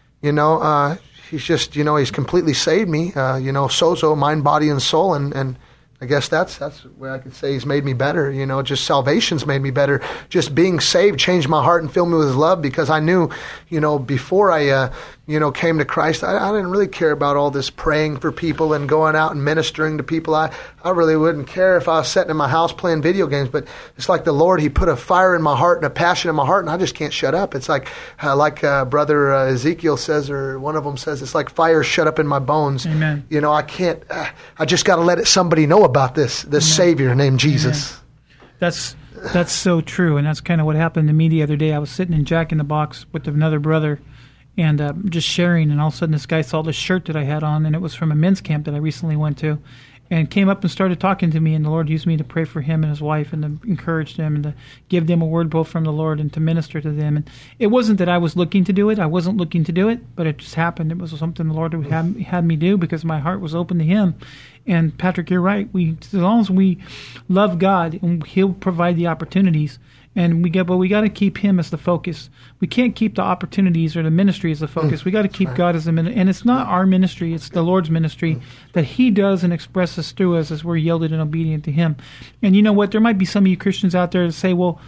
just, He's completely saved me, sozo, mind, body, and soul, and I guess that's where I could say He's made me better. Just salvation's made me better. Just being saved changed my heart and filled me with His love, because I knew, before I, came to Christ, I didn't really care about all this praying for people and going out and ministering to people. I really wouldn't care if I was sitting in my house playing video games, but it's like the Lord, He put a fire in my heart and a passion in my heart, and I just can't shut up. It's like Brother Ezekiel says, or one of them says, it's like fire shut up in my bones. Amen. I can't, I just got to let somebody know about this Savior named Jesus. Amen. That's so true, and that's kind of what happened to me the other day. I was sitting in Jack in the Box with another brother, and just sharing, and all of a sudden this guy saw the shirt that I had on, and it was from a men's camp that I recently went to, and came up and started talking to me, and the Lord used me to pray for him and his wife and to encourage them and to give them a word both from the Lord and to minister to them. And it wasn't that I was looking to do it. I wasn't looking to do it, but it just happened. It was something the Lord had me do because my heart was open to Him. And Patrick, you're right. As long as we love God, and He'll provide the opportunities. And we got to keep Him as the focus. We can't keep the opportunities or the ministry as the focus. We got to keep God as the ministry. And it's not our ministry; it's the Lord's ministry that He does and expresses through us as we're yielded and obedient to Him. And you know what? There might be some of you Christians out there that say, "Well,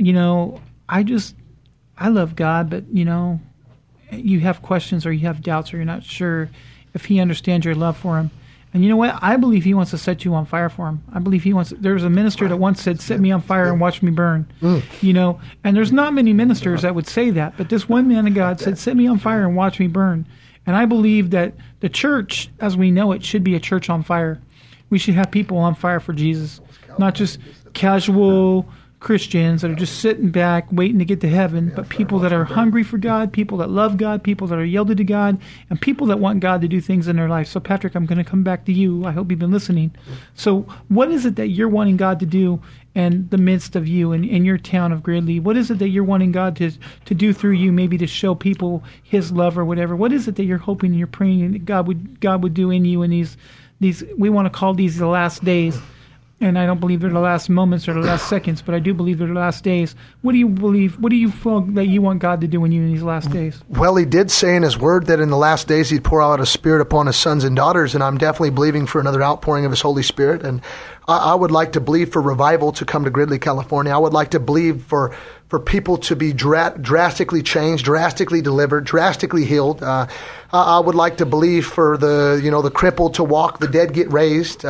I love God, but you have questions or you have doubts or you're not sure if He understands your love for Him." And you know what? I believe He wants to set you on fire for Him. I believe He wants. There was a minister that once said, "Set me on fire and watch me burn." And there's not many ministers that would say that, but this one man of God said, "Set me on fire and watch me burn." And I believe that the church, as we know it, should be a church on fire. We should have people on fire for Jesus, not just casual Christians that are just sitting back waiting to get to heaven, but people that are hungry for God, people that love God, people that are yielded to God, and people that want God to do things in their life. So Patrick, I'm going to come back to you. I hope you've been listening. So what is it that you're wanting God to do in the midst of you and in your town of Gridley? What is it that you're wanting God to do through you, maybe to show people His love or whatever? What is it that you're hoping and you're praying that God would do in you in these we want to call these the last days? And I don't believe they're the last moments or the last seconds, but I do believe they're the last days. What do you believe? What do you feel that you want God to do in you in these last days? Well, He did say in His Word that in the last days He'd pour out His Spirit upon His sons and daughters, and I'm definitely believing for another outpouring of His Holy Spirit. And I would like to believe for revival to come to Gridley, California. I would like to believe for people to be drastically changed, drastically delivered, drastically healed. I would like to believe for the crippled to walk, the dead get raised.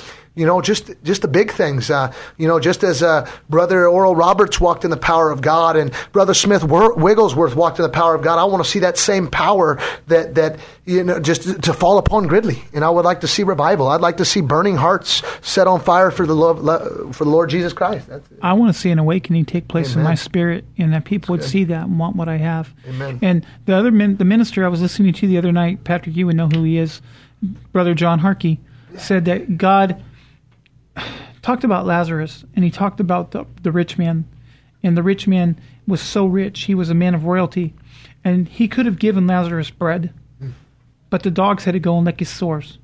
Just the big things. Just as Brother Oral Roberts walked in the power of God and Brother Smith Wigglesworth walked in the power of God, I want to see that same power that just to fall upon Gridley. And I would like to see revival. I'd like to see burning hearts set on fire for the Lord Jesus Christ. That's it. I want to see an awakening take place Amen. in my spirit, and that people would see that and want what I have. Amen. And the minister I was listening to the other night, Patrick, you would know who he is, Brother John Harkey, said that God talked about Lazarus, and He talked about the rich man, and the rich man was so rich, he was a man of royalty, and he could have given Lazarus bread, but the dogs had to go and lick his sores.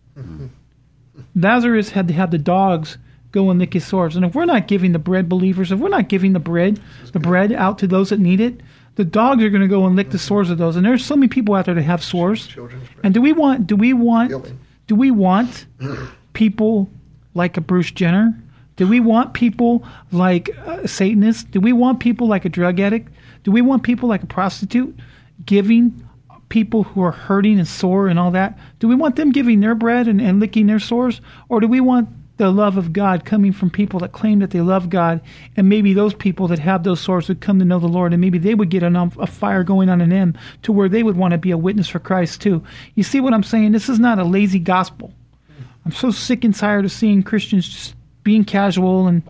Lazarus had to have the dogs go and lick his sores. And if we're not giving the bread, believers, if we're not giving the bread out to those that need it, the dogs are going to go and lick the sores of those. And there's so many people out there that have sores. And do we want people like a Bruce Jenner? Do we want people like Satanists? Do we want people like a drug addict? Do we want people like a prostitute giving people who are hurting and sore and all that? Do we want them giving their bread and licking their sores? Or do we want the love of God coming from people that claim that they love God, and maybe those people that have those sores would come to know the Lord, and maybe they would get a fire going on in them to where they would want to be a witness for Christ too? You see what I'm saying? This is not a lazy gospel. I'm so sick and tired of seeing Christians just being casual and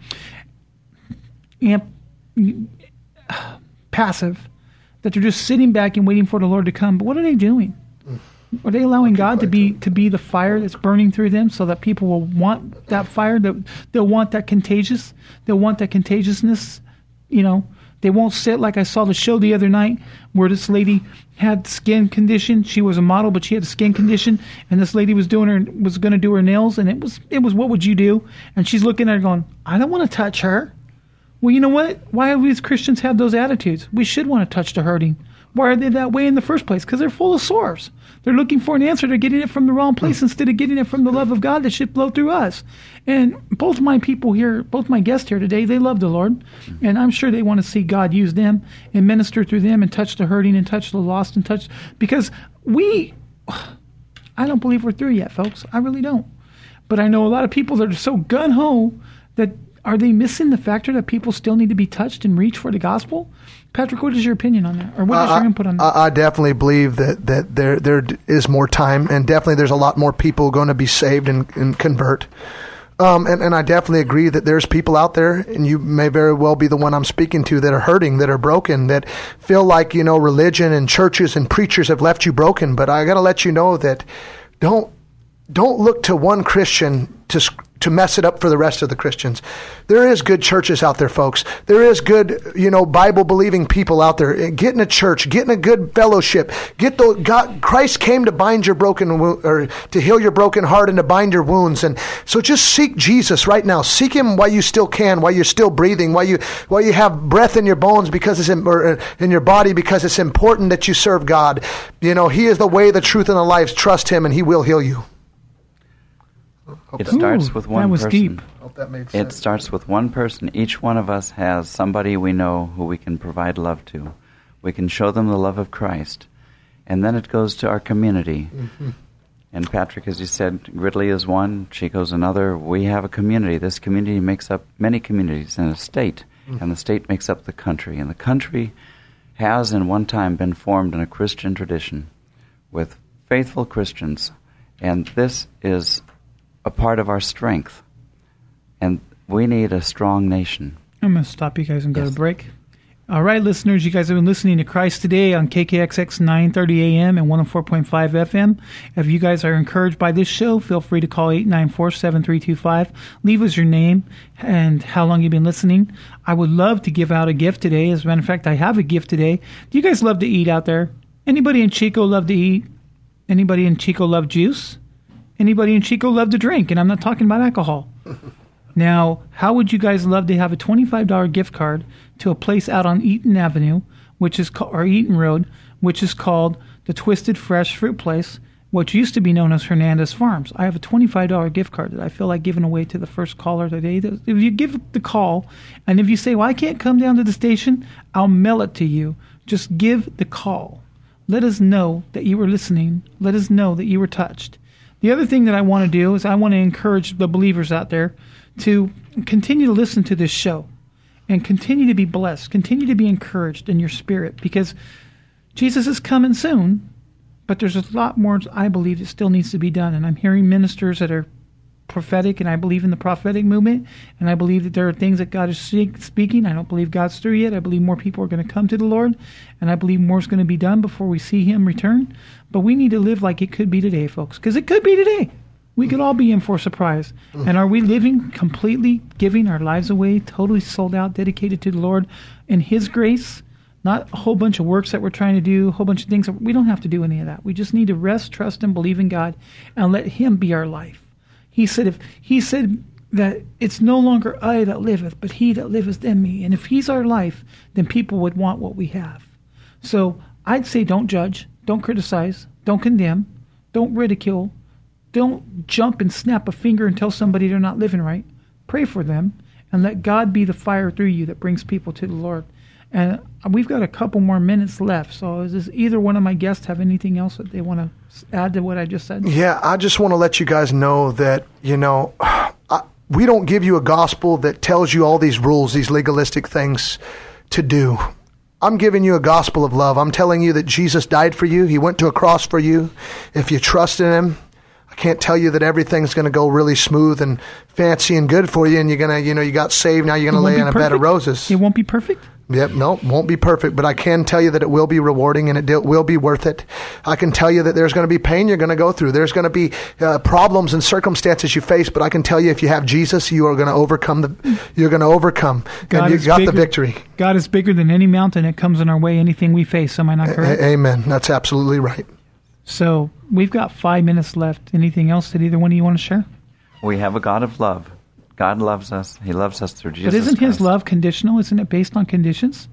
passive, that they're just sitting back and waiting for the Lord to come. But what are they doing? Are they allowing God to be the fire that's burning through them, so that people will want that fire? That they'll want that contagious. They'll want that contagiousness. You know, they won't sit like I saw the show the other night where this lady had skin condition. She was a model, but she had a skin condition, and this lady was going to do her nails, and it was what would you do? And she's looking at her going, I don't want to touch her. Well, you know what? Why do we as Christians have those attitudes? We should want to touch the hurting. Why are they that way in the first place? Because they're full of sores. They're looking for an answer. They're getting it from the wrong place instead of getting it from the love of God that should flow through us. And both my guests here today, they love the Lord. And I'm sure they want to see God use them and minister through them and touch the hurting and touch the lost and touch... Because I don't believe we're through yet, folks. I really don't. But I know a lot of people that are so gun-ho that... Are they missing the factor that people still need to be touched and reach for the gospel? Patrick, what is your opinion on that? Or what is your input on that? I definitely believe that there is more time, and definitely there's a lot more people going to be saved and convert. And I definitely agree that there's people out there, and you may very well be the one I'm speaking to, that are hurting, that are broken, that feel like, religion and churches and preachers have left you broken. But I got to let you know that don't look to one Christian to mess it up for the rest of the Christians. There is good churches out there, folks. There is good, Bible-believing people out there. Get in a church. Get in a good fellowship. Christ came to bind your or to heal your broken heart and to bind your wounds. And so just seek Jesus right now. Seek Him while you still can, while you're still breathing, while you have breath in your bones or in your body, because it's important that you serve God. He is the way, the truth, and the life. Trust Him, and He will heal you. It starts with one that was person. Deep. Hope that made sense. It starts with one person. Each one of us has somebody we know who we can provide love to. We can show them the love of Christ. And then it goes to our community. Mm-hmm. And Patrick, as you said, Gridley is one, Chico's another. We have a community. This community makes up many communities in a state. Mm-hmm. And the state makes up the country. And the country has in one time been formed in a Christian tradition with faithful Christians. And this is a part of our strength, and we need a strong nation. I'm going to stop you guys and go to break. All right, listeners, you guys have been listening to Christ Today on KKXX 930 AM and 104.5 FM. If you guys are encouraged by this show, feel free to call 894-7325. Leave us your name and how long you've been listening. I would love to give out a gift today. As a matter of fact, I have a gift today. Do you guys love to eat out there? Anybody in Chico love to eat? Anybody in Chico love juice? Anybody in Chico love to drink? And I'm not talking about alcohol. Now, how would you guys love to have a $25 gift card to a place out on Eaton Avenue, or Eaton Road, which is called the Twisted Fresh Fruit Place, which used to be known as Hernandez Farms? I have a $25 gift card that I feel like giving away to the first caller today. If you give the call, and if you say, well, I can't come down to the station, I'll mail it to you. Just give the call. Let us know that you were listening. Let us know that you were touched. The other thing that I want to do is I want to encourage the believers out there to continue to listen to this show and continue to be blessed, continue to be encouraged in your spirit, because Jesus is coming soon, but there's a lot more, I believe, that still needs to be done. And I'm hearing ministers that are prophetic, and I believe in the prophetic movement, and I believe that there are things that God is speaking. I don't believe God's through yet. I believe more people are going to come to the Lord, and I believe more is going to be done before we see Him return. But we need to live like it could be today, folks, because it could be today. We could all be in for a surprise. And are we living completely, giving our lives away, totally sold out, dedicated to the Lord in His grace? Not a whole bunch of works that we're trying to do, a whole bunch of things. We don't have to do any of that. We just need to rest, trust, and believe in God, and let Him be our life. He said that it's no longer I that liveth, but He that liveth in me. And if He's our life, then people would want what we have. So I'd say don't judge, don't criticize, don't condemn, don't ridicule, don't jump and snap a finger and tell somebody they're not living right. Pray for them and let God be the fire through you that brings people to the Lord. And we've got a couple more minutes left. So does either one of my guests have anything else that they want to add to what I just said? Yeah, I just want to let you guys know that, we don't give you a gospel that tells you all these rules, these legalistic things to do. I'm giving you a gospel of love. I'm telling you that Jesus died for you. He went to a cross for you. If you trust in him, I can't tell you that everything's going to go really smooth and fancy and good for you, and you're going to, you got saved, now you're going to lay in a bed of roses. It won't be perfect? Yep, no, won't be perfect, but I can tell you that it will be rewarding and it will be worth it. I can tell you that there's going to be pain you're going to go through. There's going to be problems and circumstances you face, but I can tell you if you have Jesus, you are going to overcome. You're going to overcome, and you got the victory. God is bigger than any mountain that comes in our way, anything we face. Am I not correct? Amen. That's absolutely right. So we've got 5 minutes left. Anything else that either one of you want to share? We have a God of love. God loves us. He loves us through Jesus But isn't Christ. his love conditional? Isn't it based on conditions?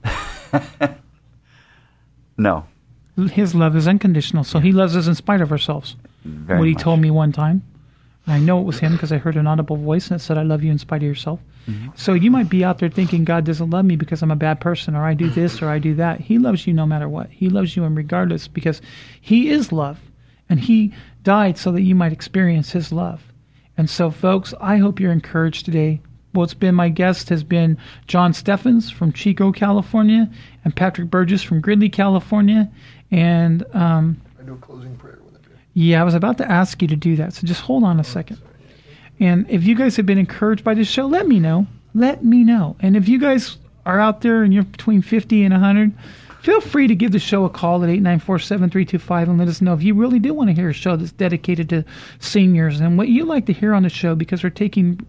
No. His love is unconditional, so he loves us in spite of ourselves. Very What he much. told me one time. I know it was him because I heard an audible voice and it said, I love you in spite of yourself. Mm-hmm. So you might be out there thinking God doesn't love me because I'm a bad person, or I do this or I do that. He loves you no matter what. He loves you regardless because he is love. And he died so that you might experience his love. And so, folks, I hope you're encouraged today. What's been my guest has been John Steffens from Chico, California, and Patrick Burgess from Gridley, California. And I do a closing prayer with it. yeah, I was about to ask you to do that, so just hold on a second. And if you guys have been encouraged by this show, let me know. Let me know. And if you guys are out there and you're between 50 and 100, feel free to give the show a call at 894-7325 and let us know if you really do want to hear a show that's dedicated to seniors and what you like to hear on the show, because we're taking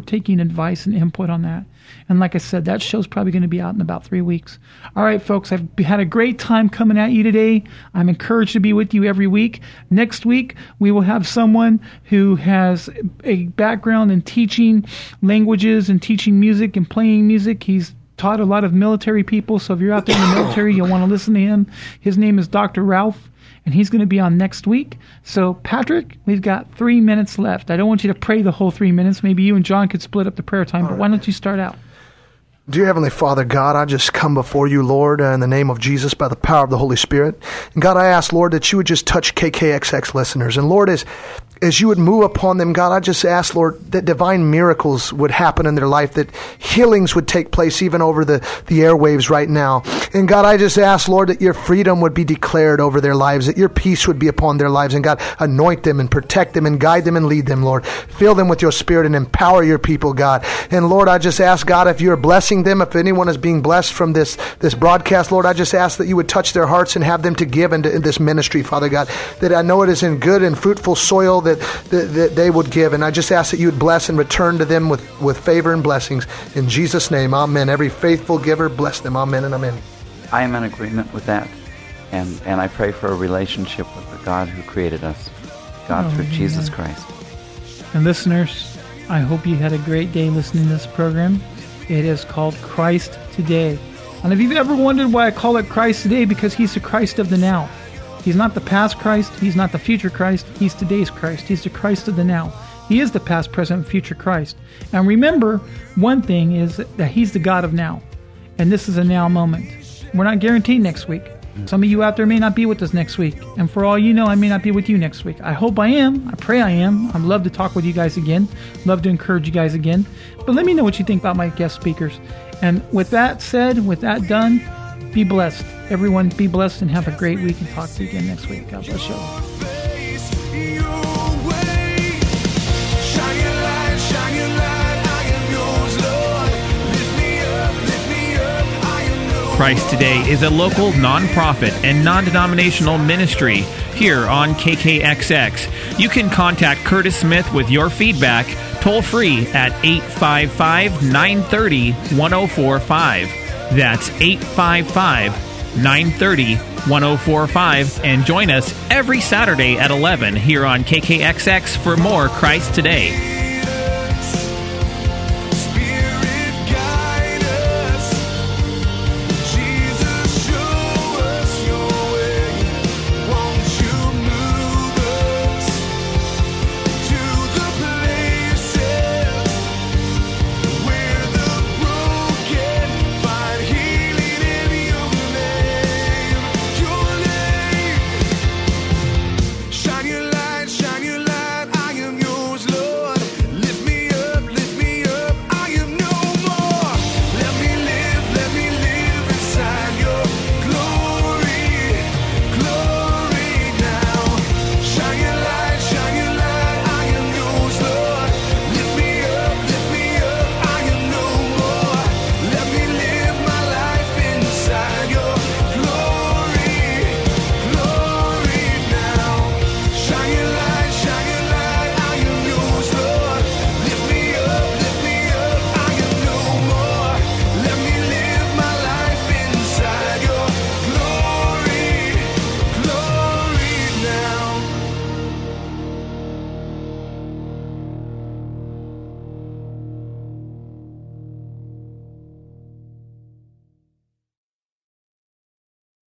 advice and input on that. And like I said, that show's probably going to be out in about 3 weeks. All right, folks, I've had a great time coming at you today. I'm encouraged to be with you every week. Next week, we will have someone who has a background in teaching languages and teaching music and playing music. He's taught a lot of military people, so if you're out there in the military, you'll want to listen to him. His name is Dr. Ralph, and he's going to be on next week. So, Patrick, we've got 3 minutes left. I don't want you to pray the whole 3 minutes. Maybe you and John could split up the prayer time, but why don't you start out? Dear Heavenly Father, God, I just come before you, Lord, in the name of Jesus, by the power of the Holy Spirit. And God, I ask, Lord, that you would just touch KKXX listeners. And Lord, as you would move upon them, God, I just ask, Lord, that divine miracles would happen in their life, that healings would take place even over the airwaves right now. And God, I just ask, Lord, that your freedom would be declared over their lives, that your peace would be upon their lives. And God, anoint them and protect them and guide them and lead them, Lord. Fill them with your Spirit and empower your people, God. And Lord, I just ask, God, if you're blessing them, if anyone is being blessed from this broadcast, Lord, I just ask that you would touch their hearts and have them to give into this ministry, Father God, that I know it is in good and fruitful soil that they would give. And I just ask that you would bless and return to them with favor and blessings. In Jesus' name, amen. Every faithful giver, bless them. Amen and amen. I am in agreement with that. And I pray for a relationship with the God who created us. God through Jesus Christ. And listeners, I hope you had a great day listening to this program. It is called Christ Today. And if you've ever wondered why I call it Christ Today, because he's the Christ of the now. He's not the past Christ. He's not the future Christ. He's today's Christ. He's the Christ of the now. He is the past, present, and future Christ. And remember, one thing is that he's the God of now. And this is a now moment. We're not guaranteed next week. Some of you out there may not be with us next week. And for all you know, I may not be with you next week. I hope I am. I pray I am. I'd love to talk with you guys again. Love to encourage you guys again. But let me know what you think about my guest speakers. And with that said, with that done, be blessed. Everyone be blessed and have a great week, and talk to you again next week. God bless you all. Christ Today is a local nonprofit and non-denominational ministry here on KKXX. You can contact Curtis Smith with your feedback toll free at 855-930-1045. That's 855-930-1045, and join us every Saturday at 11 here on KKXX for more Christ Today.